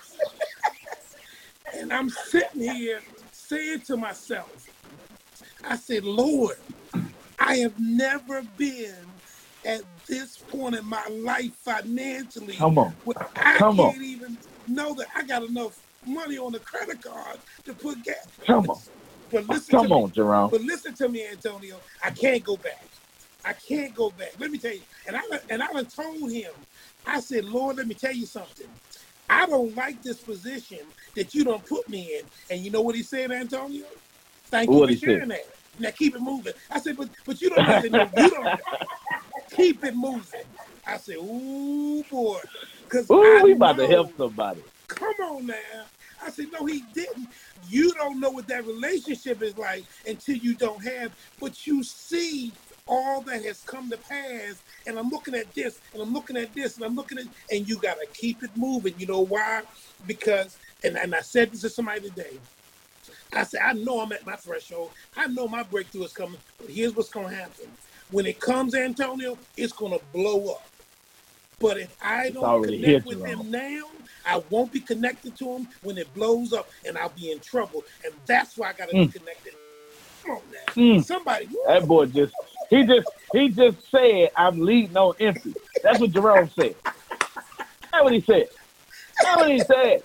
and I'm sitting here saying to myself, I said, Lord, I have never been at this point in my life financially. Come on. Where I Come can't on. even know that I got enough money on the credit card to put gas. Come on. But listen Come to on, me. Jerome. But listen to me, Antonio. I can't go back. I can't go back. Let me tell you. And I and I done told him. I said, Lord, let me tell you something. I don't like this position that you don't put me in. And you know what he said, Antonio? Thank you What for he sharing said? that. Now keep it moving. I said, but but you don't have to know. You don't keep it moving. I said, ooh boy, because Ooh, I we about know. to help somebody. Come on now. I said, no, he didn't. You don't know what that relationship is like until you don't have, but you see all that has come to pass. And I'm looking at this, and I'm looking at this, and I'm looking at, and you got to keep it moving. You know why? Because, and, and I said this to somebody today. I said, I know I'm at my threshold. I know my breakthrough is coming, but here's what's going to happen. When it comes, Antonio, it's going to blow up. But if I It's don't already connect hit, with Jerome. him now, I won't be connected to him when it blows up, and I'll be in trouble. And that's why I got to Mm. be connected. Come on now. Mm. Somebody. That boy just, he just, he just said, I'm leading on empty. That's what Jerome said. That's what he said. That's what he said.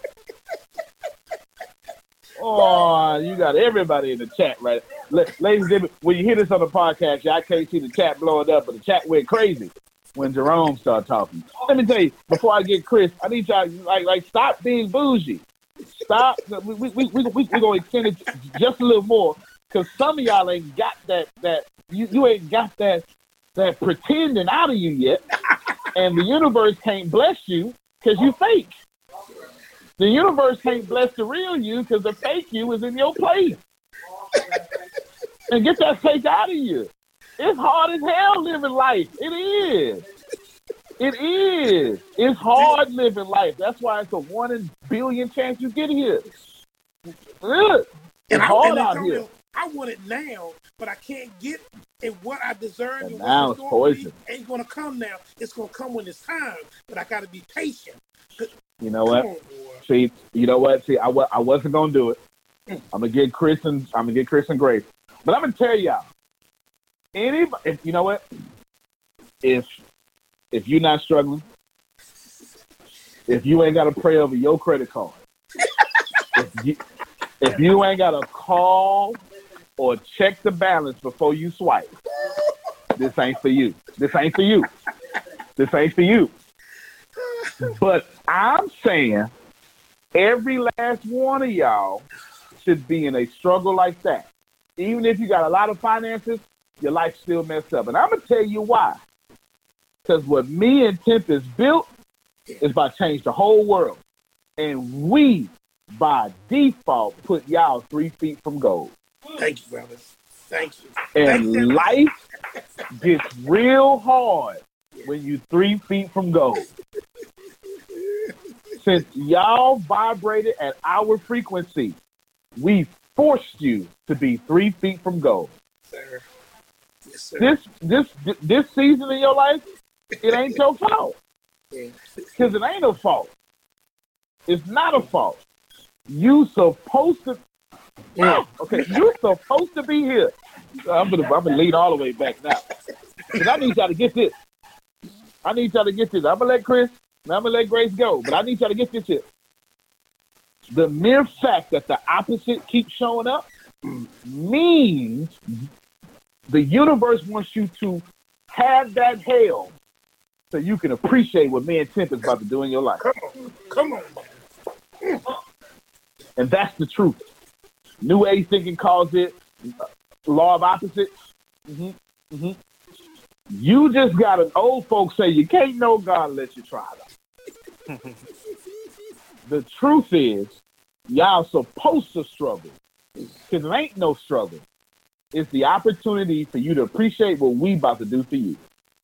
Oh, you got everybody in the chat, right? La- Ladies and gentlemen, when you hear this on the podcast, y'all can't see the chat blowing up, but the chat went crazy when Jerome started talking. Let me tell you, before I get Chris, I need y'all, like, like stop being bougie. Stop. We, we, we, we, we, we're going to extend it just a little more, because some of y'all ain't got that, that you, you ain't got that, that pretending out of you yet, and the universe can't bless you because you fake. The universe can't bless the real you because the fake you is in your place. And get that fake out of you. It's hard as hell living life. It is. It is. It's hard living life. That's why it's a one in a billion chance you get here. Really. It's And I, hard and out Antonio, here. I want it now, but I can't get it what I deserve. And And now what's it's going to be poison. ain't going to come now. It's going to come when it's time, but I got to be patient. You know what? Come on, See, you know what? See, I, wa- I wasn't gonna do it. I'm gonna get Chris and I'm gonna get Chris and Grace. But I'm gonna tell y'all, anybody, if you know what, if if you're not struggling, if you ain't got to pray over your credit card, if you if you ain't got to call or check the balance before you swipe, this ain't for you. This ain't for you. This ain't for you. But I'm saying every last one of y'all should be in a struggle like that. Even if you got a lot of finances, your life's still messed up. And I'm going to tell you why. Because what me and Tempest built is by change the whole world. And we, by default, put y'all three feet from gold. Thank you, brothers. Thank you. And Thank you. life gets real hard when you three feet from gold. Since y'all vibrated at our frequency, we forced you to be three feet from gold. Sir. Yes, sir. This this this season in your life, it ain't your fault. Because it ain't a fault. It's not a fault. You supposed to. Yeah. Okay, you supposed to be here. I'm gonna I'm gonna lean all the way back now. Because I need y'all to get this. I need y'all to get this. I'm gonna let Chris and I'm gonna let Grace go, but I need y'all to get this shit. The mere fact that the opposite keeps showing up means the universe wants you to have that hell so you can appreciate what me and Temp is about to do in your life. Come on, come on. And that's the truth. New Age thinking calls it law of opposites. Mm-hmm. Mm-hmm. You just got an old folks say you can't know God unless you try it. The truth is, y'all supposed to struggle. Because it ain't no struggle. It's the opportunity for you to appreciate what we about to do for you.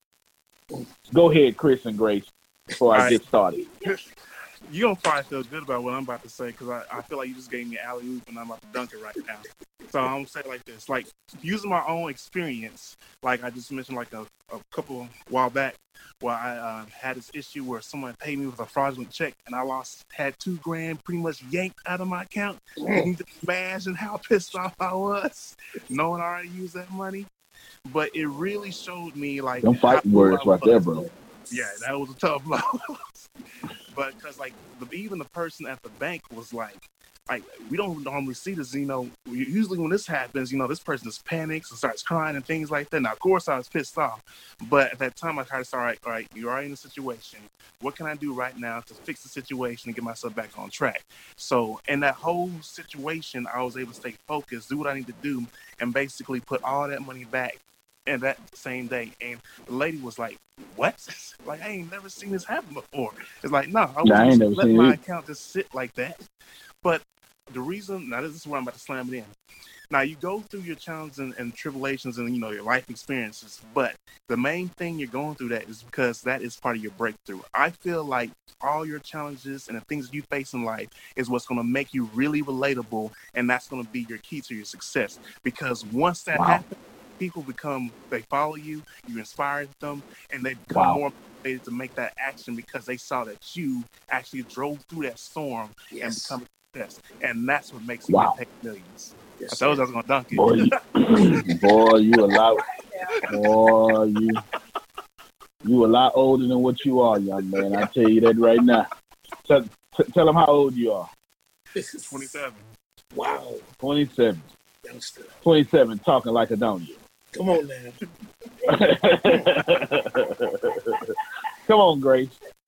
Go ahead, Chris and Grace, before I All get right. started. You're going to probably feel good about what I'm about to say because I, I feel like you just gave me an alley-oop and I'm about to dunk it right now. So I'm going to say it like this. Like, using my own experience, like I just mentioned like a, a couple while back, where I uh, had this issue where someone paid me with a fraudulent check and I lost, had two grand pretty much yanked out of my account. And you can imagine how pissed off I was, knowing I already used that money. But it really showed me like... Them fighting how- words right there, bro. Yeah, that was a tough blow. But because like the, even the person at the bank was like, like we don't normally see this. You know, usually when this happens, you know, this person just panics and starts crying and things like that. Now, of course, I was pissed off, but at that time, I tried to say, all right, all right, you're already in a situation. What can I do right now to fix the situation and get myself back on track? So, in that whole situation, I was able to stay focused, do what I need to do, and basically put all that money back. And that same day, and the lady was like, "What? Like I ain't never seen this happen before." It's like, no, I Nah, I ain't was never let seen my it. account just sit like that. But the reason, now this is where I'm about to slam it in. Now you go through your challenges and, and tribulations and you know your life experiences, but the main thing you're going through that is because that is part of your breakthrough. I feel like all your challenges and the things that you face in life is what's going to make you really relatable, and that's going to be your key to your success. Because once that Wow. happens, people become, they follow you, you inspire them, and they become Wow. more motivated to make that action because they saw that you actually drove through that storm and Yes. become a success. And that's what makes you Wow. pay millions. Yes, I told you I was going to dunk it. Boy, you, boy, you a lot. Boy, you you a lot older than what you are, young man. I tell you that right now. Tell, t- tell them how old you are. twenty-seven. Wow, twenty-seven. youngster. twenty-seven, talking like a donkey. Come on now. Come on, Grace.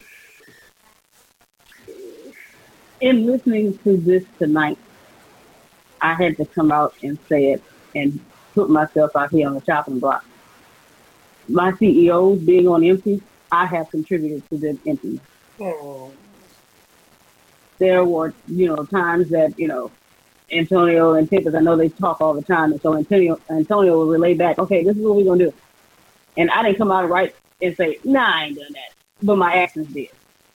In listening to this tonight, I had to come out and say it and put myself out here on the chopping block. My C E Os being on empty, I have contributed to them empty. Oh, There were, you know, times that, you know, Antonio and Tempest, I know they talk all the time, and so Antonio Antonio will relay back, okay, this is what we're going to do. And I didn't come out right and say, nah, I ain't done that. But my actions did.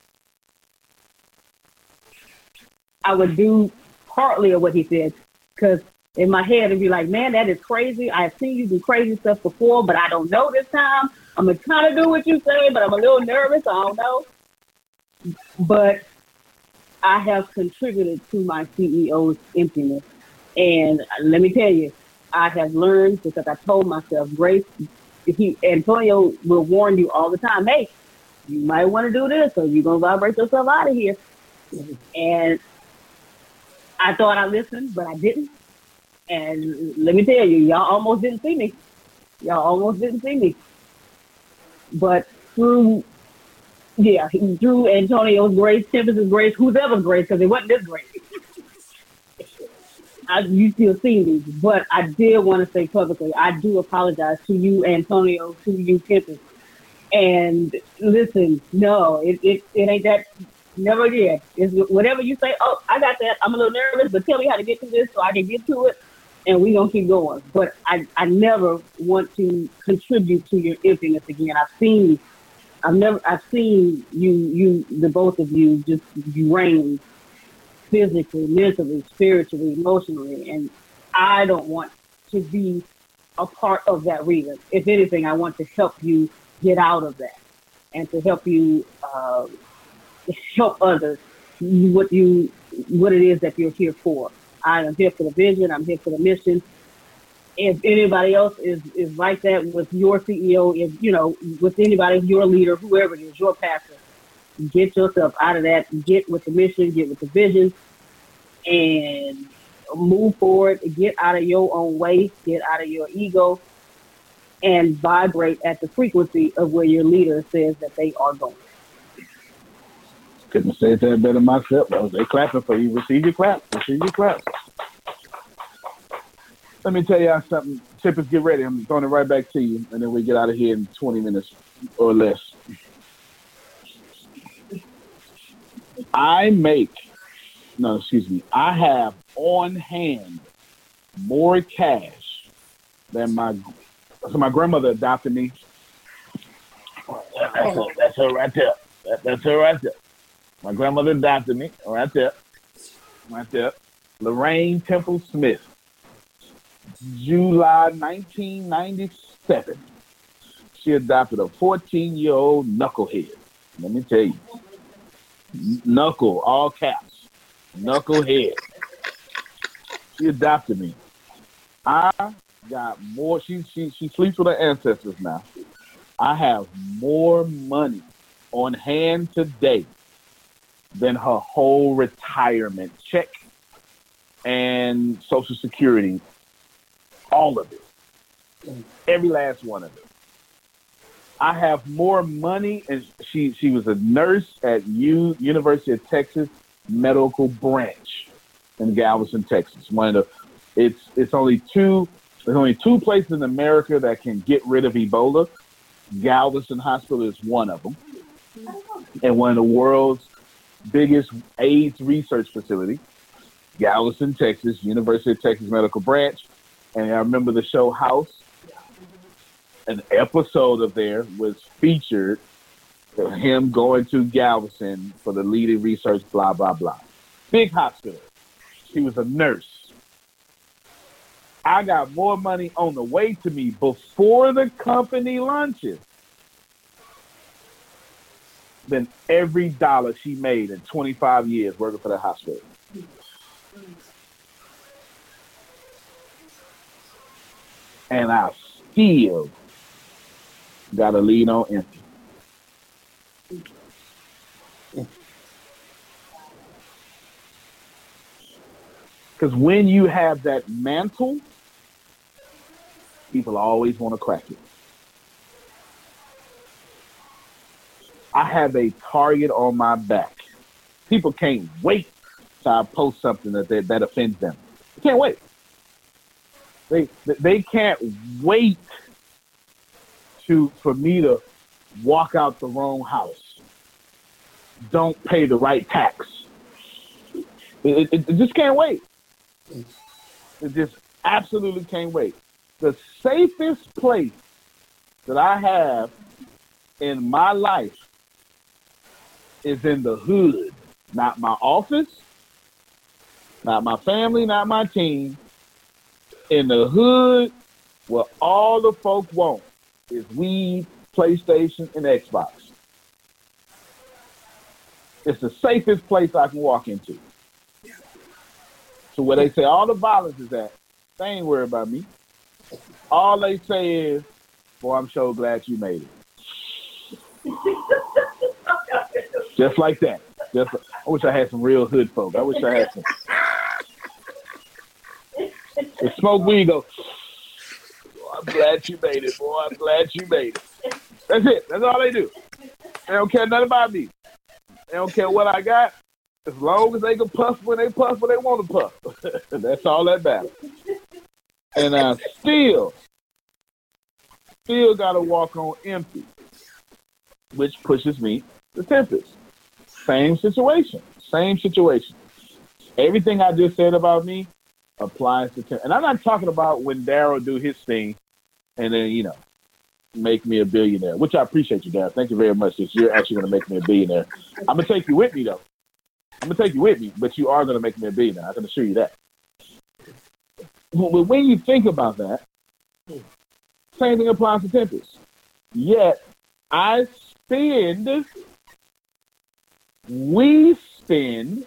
I would do partly of what he said, because in my head, it'd be like, man, that is crazy. I've seen you do crazy stuff before, but I don't know this time. I'm going to kind of do what you say, but I'm a little nervous. I don't know. But I have contributed to my C E O's emptiness. And let me tell you, I have learned, because I told myself, Grace, he, Antonio will warn you all the time, hey, you might want to do this, or you're going to vibrate yourself out of here. And I thought I listened, but I didn't. And let me tell you, y'all almost didn't see me. Y'all almost didn't see me. But through, yeah, through Antonio's grace, Tempest's grace, whoever's grace, because it wasn't this grace, I, you still see me. But I did want to say publicly, I do apologize to you, Antonio, to you, Tempest. And listen, no, it, it, it ain't that. Never again. It's whatever you say, oh, I got that. I'm a little nervous, but tell me how to get through this so I can get to it, and we're going to keep going. But I, I never want to contribute to your emptiness again. I've seen I've never, I've seen you, you, the both of you, just you reign physically, mentally, spiritually, emotionally, and I don't want to be a part of that reason. If anything, I want to help you get out of that and to help you uh, help others. What you, what it is that you're here for. I am here for the vision. I'm here for the mission. If anybody else is, is like that with your C E O, if you know, with anybody, your leader, whoever it is, your pastor, get yourself out of that. Get with the mission. Get with the vision, and move forward. Get out of your own way. Get out of your ego, and vibrate at the frequency of where your leader says that they are going. Couldn't say that better myself. They clapping for you. Receive your clap. Receive your clap. Let me tell y'all something. Tippers, get ready. I'm throwing it right back to you, and then we get out of here in twenty minutes or less. I make, no, excuse me, I have on hand more cash than my, so my grandmother adopted me. That's her, that's her right there. That, that's her right there. My grandmother adopted me, right there, right there. Lorraine Temple Smith, July nineteen ninety-seven. She adopted a fourteen-year-old knucklehead. Let me tell you. Knuckle, all caps. Knucklehead. She adopted me. I got more. She, she, she sleeps with her ancestors now. I have more money on hand today than her whole retirement check and Social Security. All of it. Every last one of it. I have more money, and she she was a nurse at U, University of Texas Medical Branch in Galveston, Texas. One of the, it's it's only two there's only two places in America that can get rid of Ebola. Galveston Hospital is one of them, and one of the world's biggest AIDS research facility, Galveston, Texas, University of Texas Medical Branch. And I remember the show House. An episode of there was featured of him going to Galveston for the leading research, blah, blah, blah. Big hospital. She was a nurse. I got more money on the way to me before the company launches than every dollar she made in twenty-five years working for the hospital. And I still got to lean on empty. Because when you have that mantle, people always want to crack it. I have a target on my back. People can't wait till I post something that they, that offends them. They can't wait. They they can't wait to for me to walk out the wrong house. Don't pay the right tax. It, it, it just can't wait. It just absolutely can't wait. The safest place that I have in my life is in the hood. Not my office, not my family, not my team. In the hood, where all the folk want is weed, PlayStation, and Xbox. It's the safest place I can walk into. So where they say all the violence is at, they ain't worried about me. All they say is, boy, I'm so glad you made it. Just like that. Just, I wish I had some real hood folk. I wish I had some. They smoke weed, go, oh, I'm glad you made it, boy. I'm glad you made it. That's it. That's all they do. They don't care nothing about me. They don't care what I got. As long as they can puff when they puff when they want to puff. That's all that matters. And I still, still got to walk on empty, which pushes me to Tempest. Same situation. Same situation. Everything I just said about me applies to Tempest. And I'm not talking about when Daryl do his thing and then, you know, make me a billionaire, which I appreciate you, Darren. Thank you very much. That you're actually going to make me a billionaire. I'm going to take you with me, though. I'm going to take you with me, but you are going to make me a billionaire. I can assure you that. But when you think about that, same thing applies to Tempest. Yet, I spend, we spend,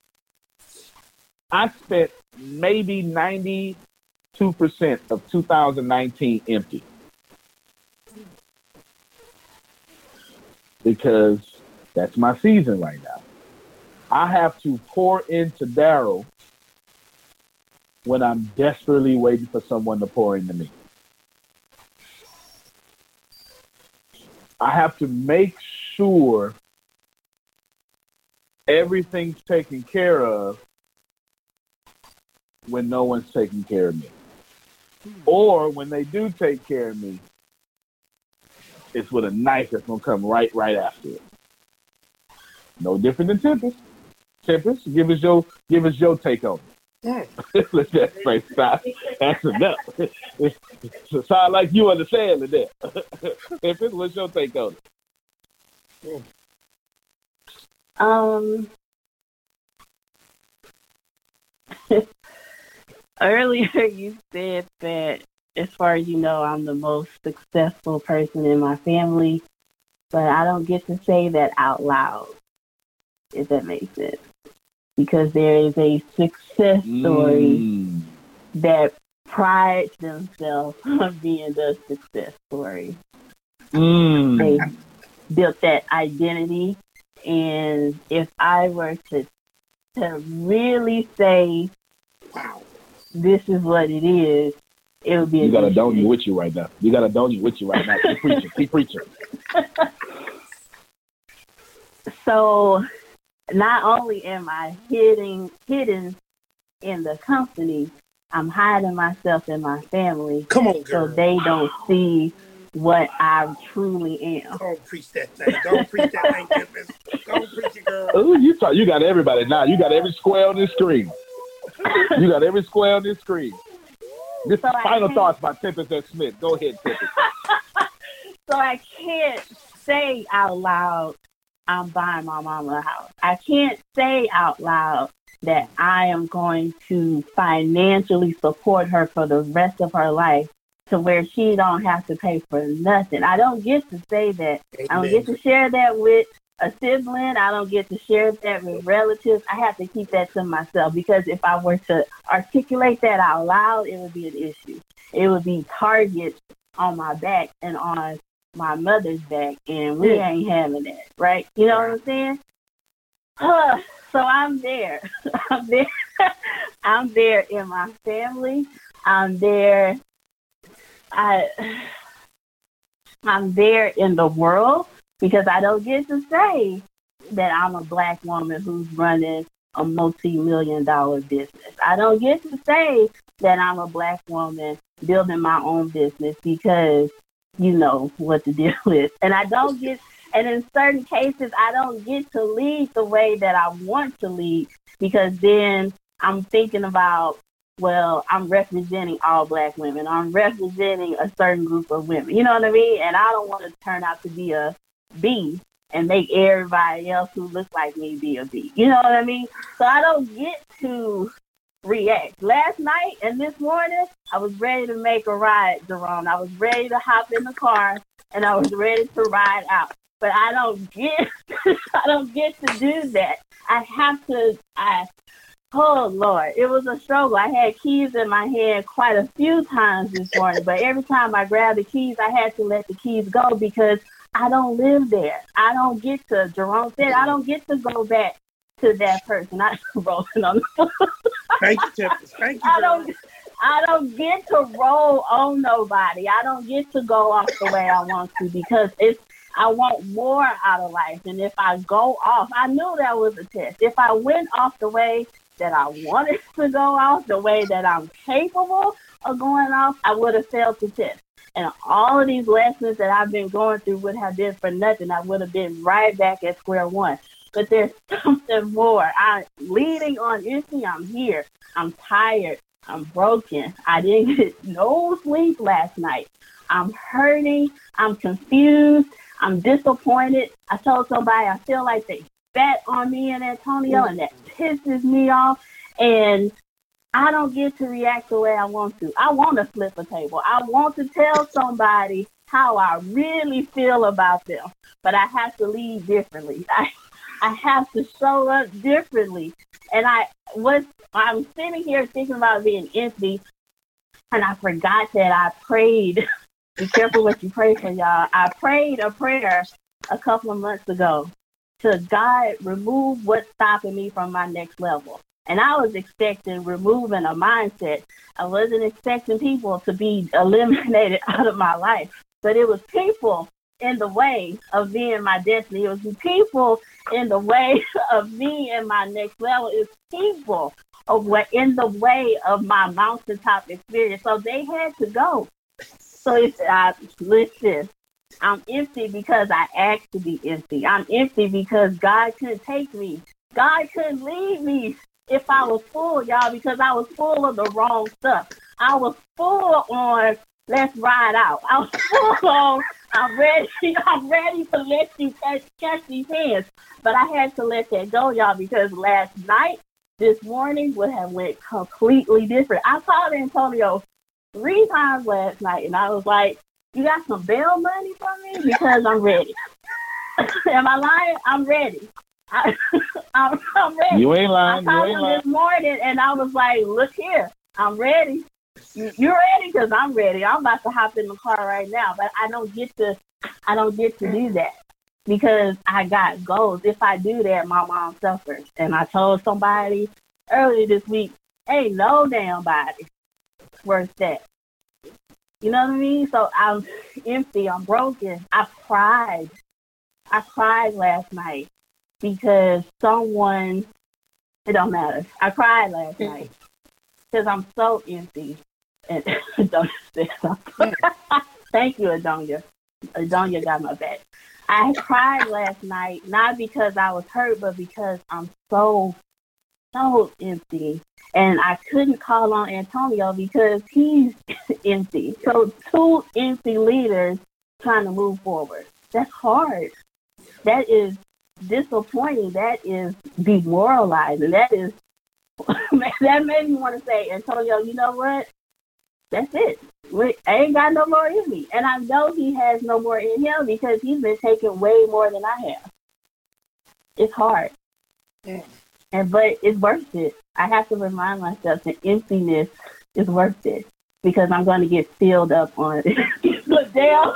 I spent maybe ninety-two percent of two thousand nineteen empty. Because that's my season right now. I have to pour into Daryl when I'm desperately waiting for someone to pour into me. I have to make sure everything's taken care of when no one's taking care of me. Or when they do take care of me, it's with a knife that's going to come right right after it. No different than Tempest. Tempest, give us your, give us your take on it. Yeah. Look at that face. That's enough. It sounds like you understand it there. Tempest, what's your take on it? Um, earlier you said that as far as you know, I'm the most successful person in my family, but I don't get to say that out loud, if that makes sense. Because there is a success story mm. that prides themselves on being the success story. Mm. They built that identity, and if I were to to really say, wow, this is what it is, it would be. You got a donut with you right now. You got a donut with you right now. Keep preaching. Keep preaching. So, not only am I hidden hidden in the company, I'm hiding myself in my family. Come on, girl. So they don't see what I truly am. Don't preach that thing. Don't preach that thing, Tempest. Don't preach it, girl. Ooh, you talk, you got everybody now. You got every square on this screen. You got every square on this screen. This so is final thoughts by Tempest S. Smith. Go ahead, Tempest. So I can't say out loud, I'm buying my mama a house. I can't say out loud that I am going to financially support her for the rest of her life to where she don't have to pay for nothing. I don't get to say that. Amen. I don't get to share that with a sibling. I don't get to share that with relatives. I have to keep that to myself, because if I were to articulate that out loud, it would be an issue. It would be targets on my back and on my mother's back, and we yeah. ain't having that, right? You know what I'm saying? Uh, so I'm there. I'm there. I'm there in my family. I'm there. I, I'm there in the world, because I don't get to say that I'm a black woman who's running a multi-million dollar business. I don't get to say that I'm a black woman building my own business, because you know what the deal is. And I don't get, and in certain cases, I don't get to lead the way that I want to lead, because then I'm thinking about, well, I'm representing all black women. I'm representing a certain group of women. You know what I mean? And I don't want to turn out to be a B and make everybody else who looks like me be a B. You know what I mean? So I don't get to react. Last night and this morning, I was ready to make a ride, Jerome. I was ready to hop in the car, and I was ready to ride out. But I don't get, I don't get to do that. I have to, I, oh Lord, it was a struggle. I had keys in my hand quite a few times this morning, but every time I grabbed the keys, I had to let the keys go, because I don't live there. I don't get to, Jerome said, I don't get to go back to that person. I rolling on the floor. Thank you, Tempest. Thank you. I don't, I don't get to roll on nobody. I don't get to go off the way I want to, because it's, I want more out of life. And if I go off, I knew that was a test. If I went off the way that I wanted to go off, the way that I'm capable of going off, I would have failed the test. And all of these lessons that I've been going through would have been for nothing. I would have been right back at square one. But there's something more. I'm leading on empty. I'm here. I'm tired. I'm broken. I didn't get no sleep last night. I'm hurting. I'm confused. I'm disappointed. I told somebody I feel like they bet on me and Antonio, and that pisses me off. And I don't get to react the way I want to. I want to flip a table. I want to tell somebody how I really feel about them, but I have to lead differently. I, I have to show up differently. And I was, I'm sitting here thinking about being empty, and I forgot that I prayed. Be careful what you pray for, y'all. I prayed a prayer a couple of months ago to God remove what's stopping me from my next level. And I was expecting removing a mindset. I wasn't expecting people to be eliminated out of my life, but it was people in the way of being my destiny. It was people in the way of me and my next level. It's people of what in the way of my mountaintop experience. So they had to go. So it's uh, listen. I'm empty because I asked to be empty. I'm empty because God couldn't take me. God couldn't leave me if I was full, y'all, because I was full of the wrong stuff. I was full on let's ride out. I was full on I'm ready. I'm ready to let you catch, catch these hands. But I had to let that go, y'all, because last night, this morning would have went completely different. I called Antonio three times last night, and I was like, you got some bail money for me? Because I'm ready. Am I lying? I'm ready. I, I'm, I'm ready. You ain't lying. I called You ain't him lying. this morning, and I was like, look here. I'm ready. You, you ready? Because I'm ready. I'm about to hop in the car right now. But I don't get to, I don't get to do that because I got goals. If I do that, my mom suffers. And I told somebody earlier this week, ain't no damn body worth that. You know what I mean? So I'm empty. I'm broken. I cried. I cried last night because someone, it don't matter. I cried last night because I'm so empty. And Adonia said something. Thank you, Adonia. Adonia got my back. I cried last night, not because I was hurt, but because I'm so, so empty. And I couldn't call on Antonio because he's empty. So two empty leaders trying to move forward. That's hard. That is disappointing. That is demoralizing. That is, that made me want to say, Antonio, you know what? That's it. We, I ain't got no more in me. And I know he has no more in him because he's been taking way more than I have. It's hard. And but it's worth it. I have to remind myself the emptiness is worth it because I'm going to get filled up on it. Liddell.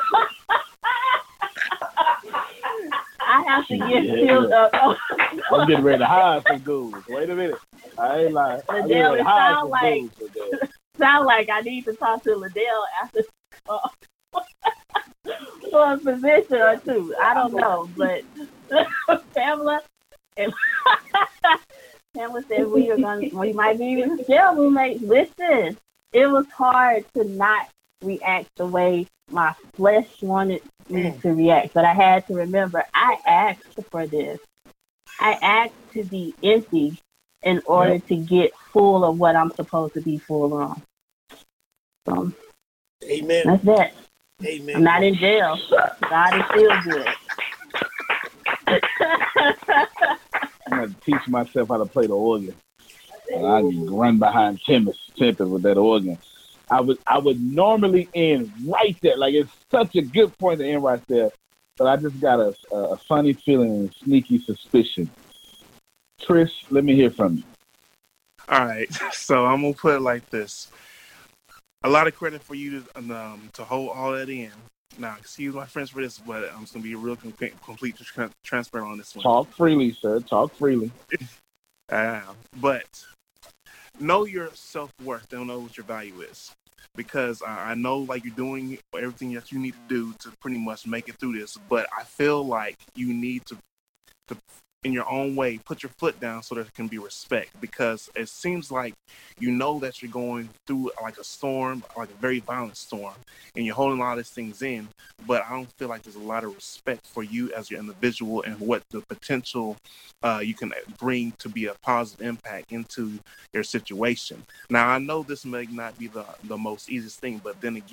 I have to get Yeah. filled up. I'm getting ready to hire some dudes. Wait a minute. I ain't lying. I'm getting Liddell, ready it to hire sound some like dudes today. sound like I need to talk to Liddell after uh, for a position or two. I don't know, but Pamela and Pamela said we are going. We might be still roommates. Listen, it was hard to not react the way my flesh wanted me to react, but I had to remember I asked for this. I asked to be empty in order yep. to get full of what I'm supposed to be full on. So, amen. That's that. Amen. I'm not in jail. God is still good. I'm going to teach myself how to play the organ. And I can run behind Tempest, Tempest with that organ. I would I would normally end right there. Like, it's such a good point to end right there. But I just got a, a funny feeling and sneaky suspicion. Trish, let me hear from you. All right. So I'm going to put it like this. A lot of credit for you to, um, to hold all that in. Now, excuse my friends for this, but I'm just going to be real com- complete tra- transparent on this one. Talk freely, sir. Talk freely. uh, but know your self-worth. Don't know what your value is. Because I, I know, like, you're doing everything that you need to do to pretty much make it through this. But I feel like you need to, to in your own way, put your foot down so there can be respect. Because it seems like you know that you're going through like a storm, like a very violent storm, and you're holding a lot of these things in. But I don't feel like there's a lot of respect for you as your individual and what the potential uh, you can bring to be a positive impact into your situation. Now, I know this may not be the, the most easiest thing, but then again,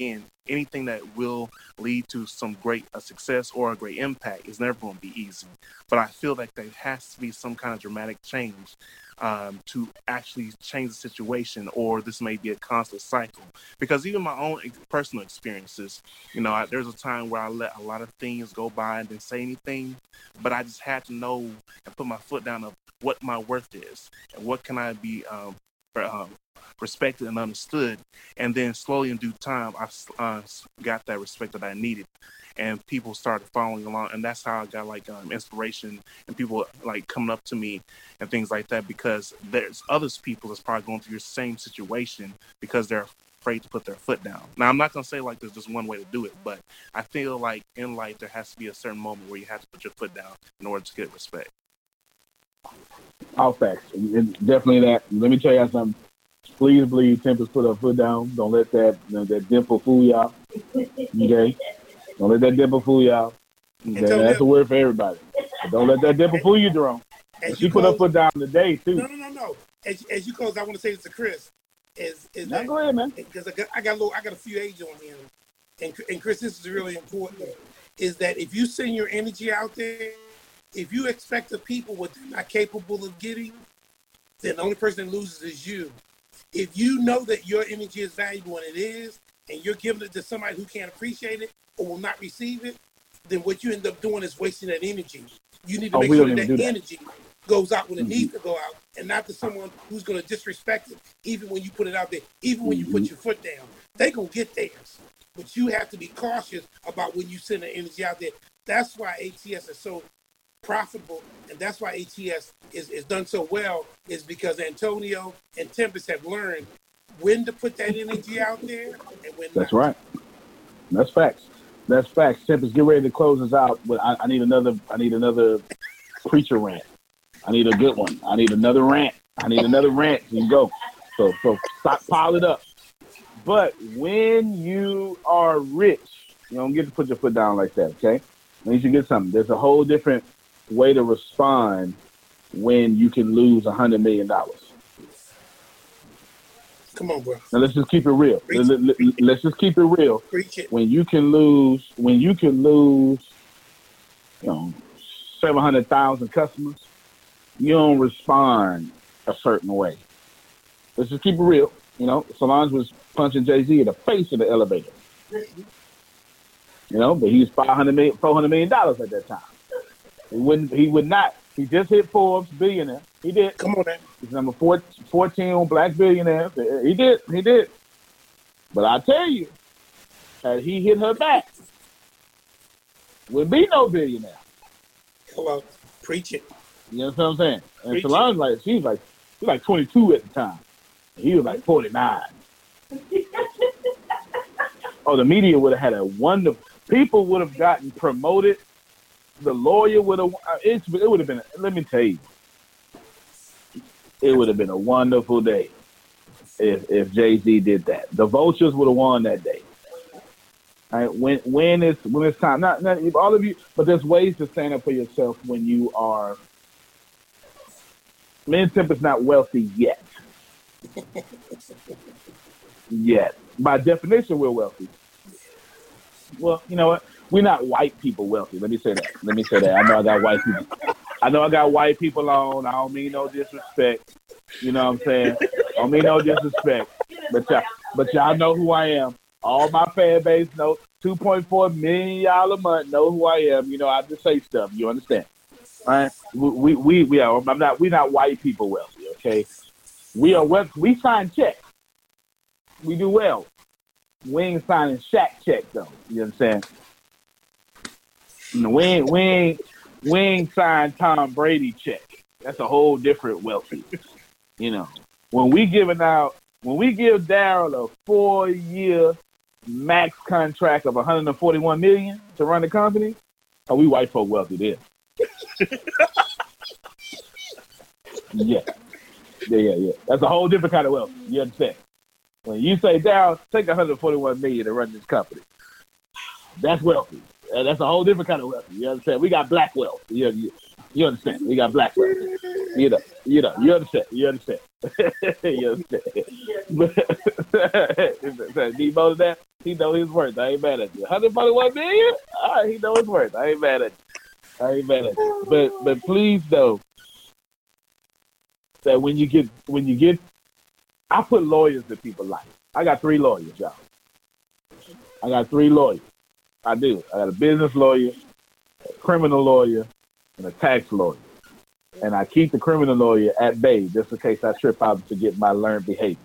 anything that will lead to some great uh, success or a great impact is never going to be easy. But I feel like there has to be some kind of dramatic change um, to actually change the situation, or this may be a constant cycle. Because even my own ex- personal experiences, you know, I, there's a time where I let a lot of things go by and didn't say anything, but I just had to know and put my foot down of what my worth is and what can I be um, for, um, respected and understood. And then slowly in due time, I uh, got that respect that I needed. And people started following along, and that's how I got like um, inspiration and people like coming up to me and things like that, because there's others people that's probably going through your same situation because they're afraid to put their foot down. Now, I'm not going to say like there's just one way to do it, but I feel like in life there has to be a certain moment where you have to put your foot down in order to get respect. All facts. It's definitely that. Let me tell you something. Please believe Tempest put her foot down. Don't let that you know, that dimple fool y'all. Okay? Don't let that dimple fool y'all. Okay? That's a word for everybody. But don't let that dimple fool you, Jerome. She put her foot down today, too. No, no, no, no. As, as you close, I want to say this to Chris. Is, is now that, go ahead, man. Because I got, I got a little, I got a few age on here, and and Chris, this is really important. Is that if you send your energy out there, if you expect the people what they're not capable of getting, then the only person that loses is you. If you know that your energy is valuable and it is, and you're giving it to somebody who can't appreciate it or will not receive it, then what you end up doing is wasting that energy. You need to Oh, make we sure don't that, even that do that. energy goes out when it Mhm. needs to go out, and not to someone who's going to disrespect it, even when you put it out there, even when you put your foot down. They're going to get theirs. But you have to be cautious about when you send the energy out there. That's why A T S is so profitable, and that's why A T S is, is done so well, is because Antonio and Tempest have learned when to put that energy out there and when That's not. right. That's facts. That's facts. Tempest, get ready to close us out. But I, I need another. I need another preacher rant. I need a good one. I need another rant. I need another rant. You go. So so stop, pile it up. But when you are rich, you don't get to put your foot down like that. Okay. Means you get something. There's a whole different way to respond when you can lose a hundred million dollars. Come on, bro. Now let's just keep it real. Let, let, let's just keep it real. Preach it. When you can lose, when you can lose, you know, seven hundred thousand customers, you don't respond a certain way. Let's just keep it real. You know, Solange was punching Jay-Z in the face of the elevator. You know, but he was five hundred million, four hundred million dollars at that time. He wouldn't. He would not. He just hit Forbes billionaire. He did. Come on, man. He's number four, fourteen on Black Billionaires. He did. He did. But I tell you, had he hit her back, would be no billionaire. Come on, preach it. You know what I'm saying? And Preach Solange, like, she was like, she was like twenty-two at the time. He was like forty-nine. Oh, the media would have had a wonderful. People would have gotten promoted. The lawyer would have. It, it would have been. Let me tell you, it would have been a wonderful day if if Jay-Z did that. The Vultures would have won that day. All right, when when it's when it's time. Not not all of you, but there's ways to stand up for yourself when you are. Me and Tempest not wealthy yet. Yet, by definition, we're wealthy. Well, you know what? We're not white people wealthy. Let me say that. Let me say that. I know I got white people. I know I got white people on. I don't mean no disrespect. You know what I'm saying? I don't mean no disrespect. But y'all, but y'all know who I am. All my fan base know. two point four million y'all a month know who I am. You know, I just say stuff. You understand? All right? We we we, we are. I'm not. We're not white people wealthy. Okay. We are. Wealthy. We sign checks. We do well. We ain't signing Shaq check though. You understand? We ain't, we ain't, we ain't signed Tom Brady check. That's a whole different wealthy. You know, when we giving out, when we give Daryl a four-year max contract of one hundred forty-one million dollars to run the company, are we white folk wealthy then? Yeah, yeah, yeah, yeah. That's a whole different kind of wealth. You understand? When you say, Daryl, take one hundred forty-one million dollars to run this company, that's wealthy. Uh, that's a whole different kind of wealth. You understand? We got black wealth. You, you, You understand? We got black brothers. You know, you know, you understand. You understand. you understand. But he voted that. He know his worth. I ain't mad at you. one hundred forty-one million? All right, he know his worth. I ain't mad at you. I ain't mad at you. But but please know that when you get when you get I put lawyers in people's life. I got three lawyers, y'all. I got three lawyers. I do. I got a business lawyer, a criminal lawyer, and a tax lawyer. And I keep the criminal lawyer at bay just in case I trip out and forget my learned behavior.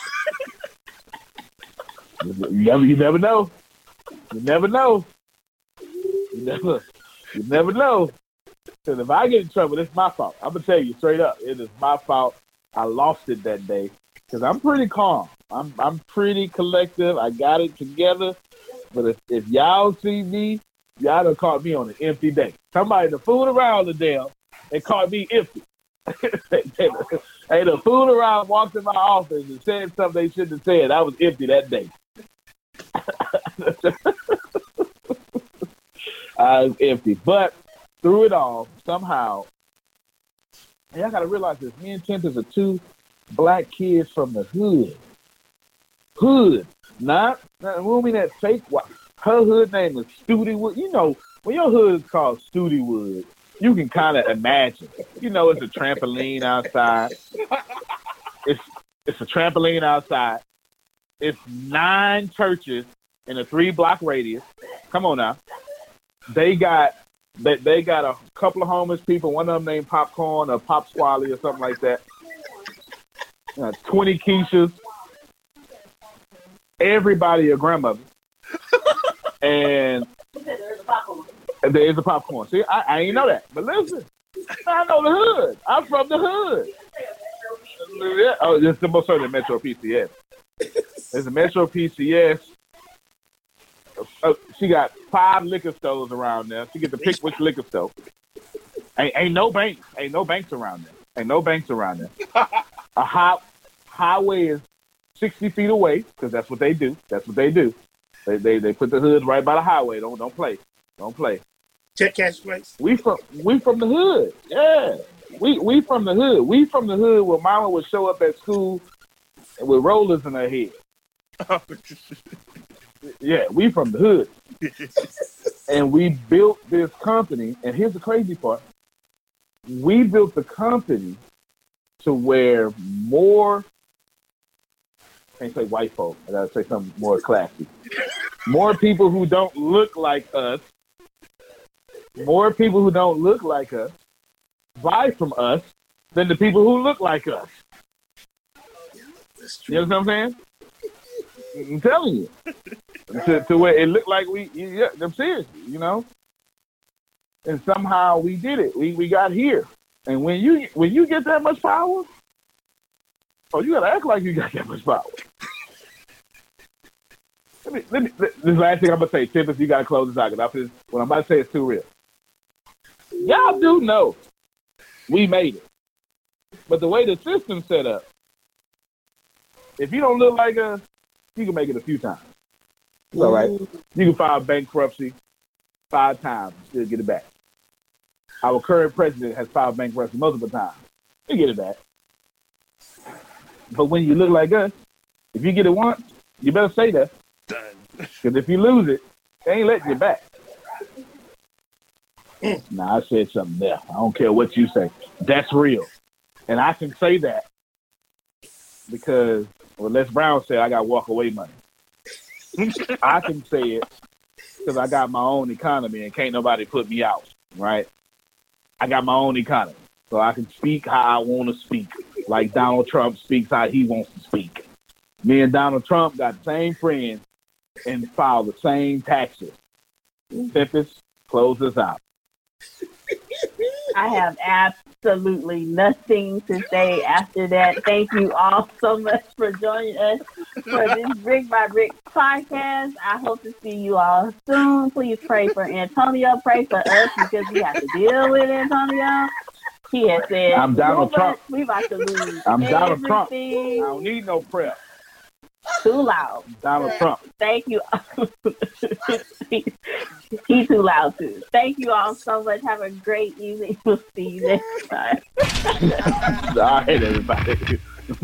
you, never, you never know. You never know. You never, you never know. Because if I get in trouble, it's my fault. I'm going to tell you straight up. It is my fault. I lost it that day. Because I'm pretty calm. I'm I'm pretty collective. I got it together. But if, if y'all see me, y'all done caught me on an empty day. Somebody done fooled around the damn and caught me empty. They done fooled around, walked in my office and said something they shouldn't have said. I was empty that day. I was empty. But through it all, somehow, and y'all got to realize this, me and Tempest are two black kids from the hood. Hood. Not, not we don't mean that fake. Her hood name is Studewood. You know, when your hood is called Studewood, you can kind of imagine. You know, it's a trampoline outside. It's it's a trampoline outside. It's nine churches in a three block radius. Come on now. They got they, they got a couple of homeless people. One of them named Popcorn or Pop Squally or something like that. Uh, twenty Keishas. Everybody a grandmother. And there is a popcorn. See, I, I ain't know that. But listen, I know the hood. I'm from the hood. Oh, it's the most certain Metro P C S. There's a Metro P C S. Uh, she got five liquor stores around there. She get to pick which liquor store. Ain't, ain't no banks. Ain't no banks around there. Ain't no banks around there. A hot highway is sixty feet away because that's what they do. That's what they do. They they they put the hood right by the highway. Don't don't play. Don't play. Check cash place. We from we from the hood. Yeah. We we from the hood. We from the hood where mama would show up at school with rollers in her head. Yeah, we from the hood. And we built this company, and here's the crazy part. We built the company to where more, I can't say white folk, I gotta say something more classy. More people who don't look like us, more people who don't look like us buy from us than the people who look like us. You know what I'm saying? I'm telling you. to, to where it looked like we, yeah, I'm serious, you know? And somehow we did it. We we got here. And when you when you get that much power, oh, you gotta act like you got that much power. Let me, let me, this last thing I'm gonna say, Tempest, you gotta close this out because what I'm about to say is too real. Y'all do know we made it, but the way the system's set up, if you don't look like us, you can make it a few times. It's all right. You can file bankruptcy five times and still get it back. Our current president has filed bankruptcy multiple times. You get it back. But when you look like us, if you get it once, you better say that. Because if you lose it, they ain't letting you back. Nah, I said something there. I don't care what you say. That's real. And I can say that because, well, Les Brown said I got walk away money. I can say it because I got my own economy and can't nobody put me out, right? I got my own economy. So I can speak how I want to speak, like Donald Trump speaks how he wants to speak. Me and Donald Trump got the same friends and file the same taxes. Tempest, close us out. I have absolutely nothing to say after that. Thank you all so much for joining us for this Brick by Brick podcast. I hope to see you all soon. Please pray for Antonio. Pray for us because we have to deal with Antonio. He has said, I'm Donald Trump. We about to lose I'm everything. Donald Trump. I don't need no prayer. Too loud. Donald Trump. Thank you. He's too loud too. Thank you all so much. Have a great evening. We'll see you next time. All right, everybody.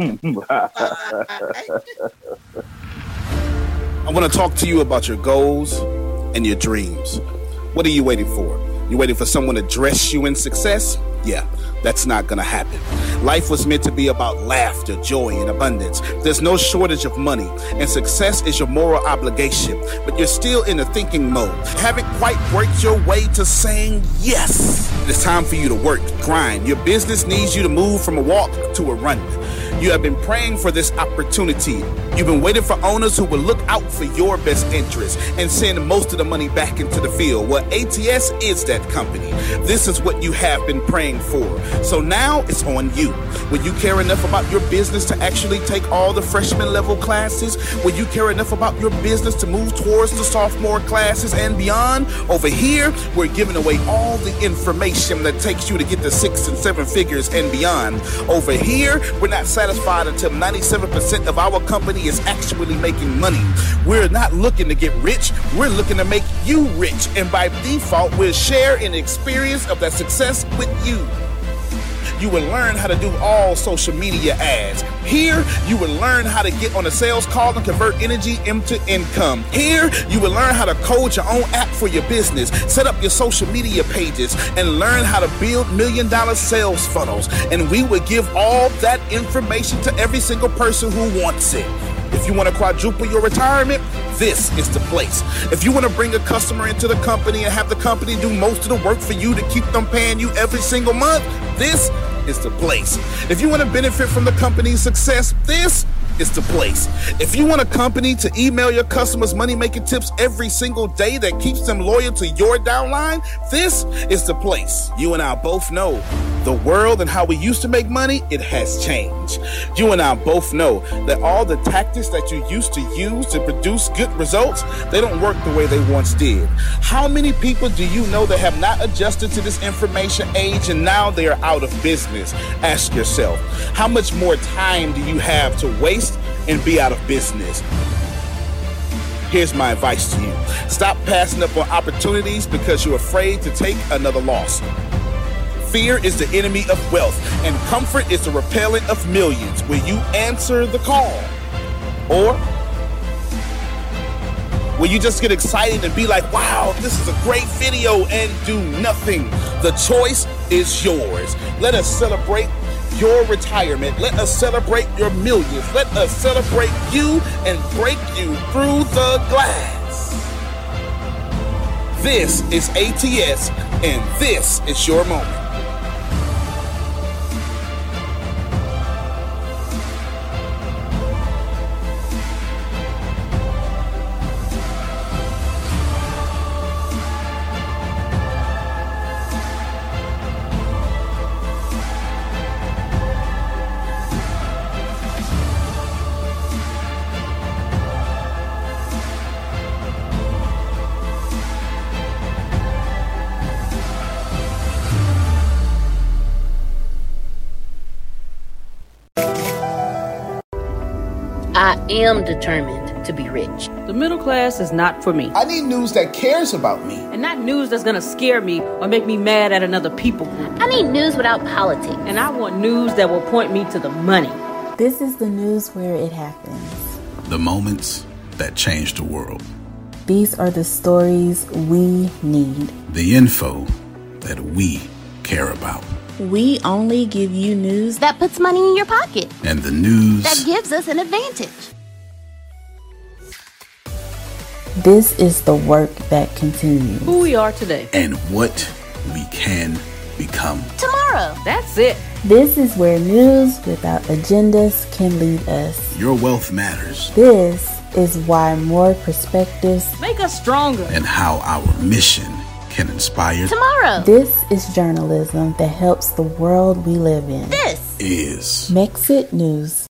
I want to talk to you about your goals and your dreams. What are you waiting for? You waiting for someone to dress you in success? Yeah, that's not gonna happen. Life was meant to be about laughter, joy, and abundance. There's no shortage of money, and success is your moral obligation, but you're still in the thinking mode. Haven't quite worked your way to saying yes. It's time for you to work, grind. Your business needs you to move from a walk to a run. You have been praying for this opportunity. You've been waiting for owners who will look out for your best interests and send most of the money back into the field. Well, A T S is that company. This is what you have been praying for. So now it's on you. Will you care enough about your business to actually take all the freshman level classes? Will you care enough about your business to move towards the sophomore classes and beyond? Over here, we're giving away all the information that takes you to get the six and seven figures and beyond. Over here, we're not satisfied until ninety-seven percent of our company is actually making money. We're not looking to get rich. We're looking to make you rich. And by default, we'll share an experience of that success with you. You will learn how to do all social media ads. Here, you will learn how to get on a sales call and convert energy into income. Here, you will learn how to code your own app for your business, set up your social media pages, and learn how to build million dollar sales funnels. And we will give all that information to every single person who wants it. If you want to quadruple your retirement, this is the place. If you want to bring a customer into the company and have the company do most of the work for you to keep them paying you every single month, this is the place. If you want to benefit from the company's success, this is the place. If you want a company to email your customers money-making tips every single day that keeps them loyal to your downline, this is the place. You and I both know the world and how we used to make money, it has changed. You and I both know that all the tactics that you used to use to produce good results, they don't work the way they once did. How many people do you know that have not adjusted to this information age and now they are out of business? Ask yourself, how much more time do you have to waste and be out of business? Here's my advice to you. Stop passing up on opportunities because you're afraid to take another loss. Fear is the enemy of wealth, and comfort is the repellent of millions. Will you answer the call? Or will you just get excited and be like, wow, this is a great video, and do nothing? The choice is yours. Let us celebrate your retirement. Let us celebrate your millions. Let us celebrate you and break you through the glass. This is A T S, and this is your moment. I am determined to be rich. The middle class is not for me. I need news that cares about me. And not news that's gonna scare me or make me mad at another people group. I need news without politics. And I want news that will point me to the money. This is the news where it happens. The moments that change the world. These are the stories we need. The info that we care about. We only give you news that puts money in your pocket. And the news that gives us an advantage. This is the work that continues. Who we are today. And what we can become tomorrow. That's it. This is where news without agendas can lead us. Your wealth matters. This is why more perspectives make us stronger. And how our mission can inspire tomorrow. This is journalism that helps the world we live in. This is Mexit News.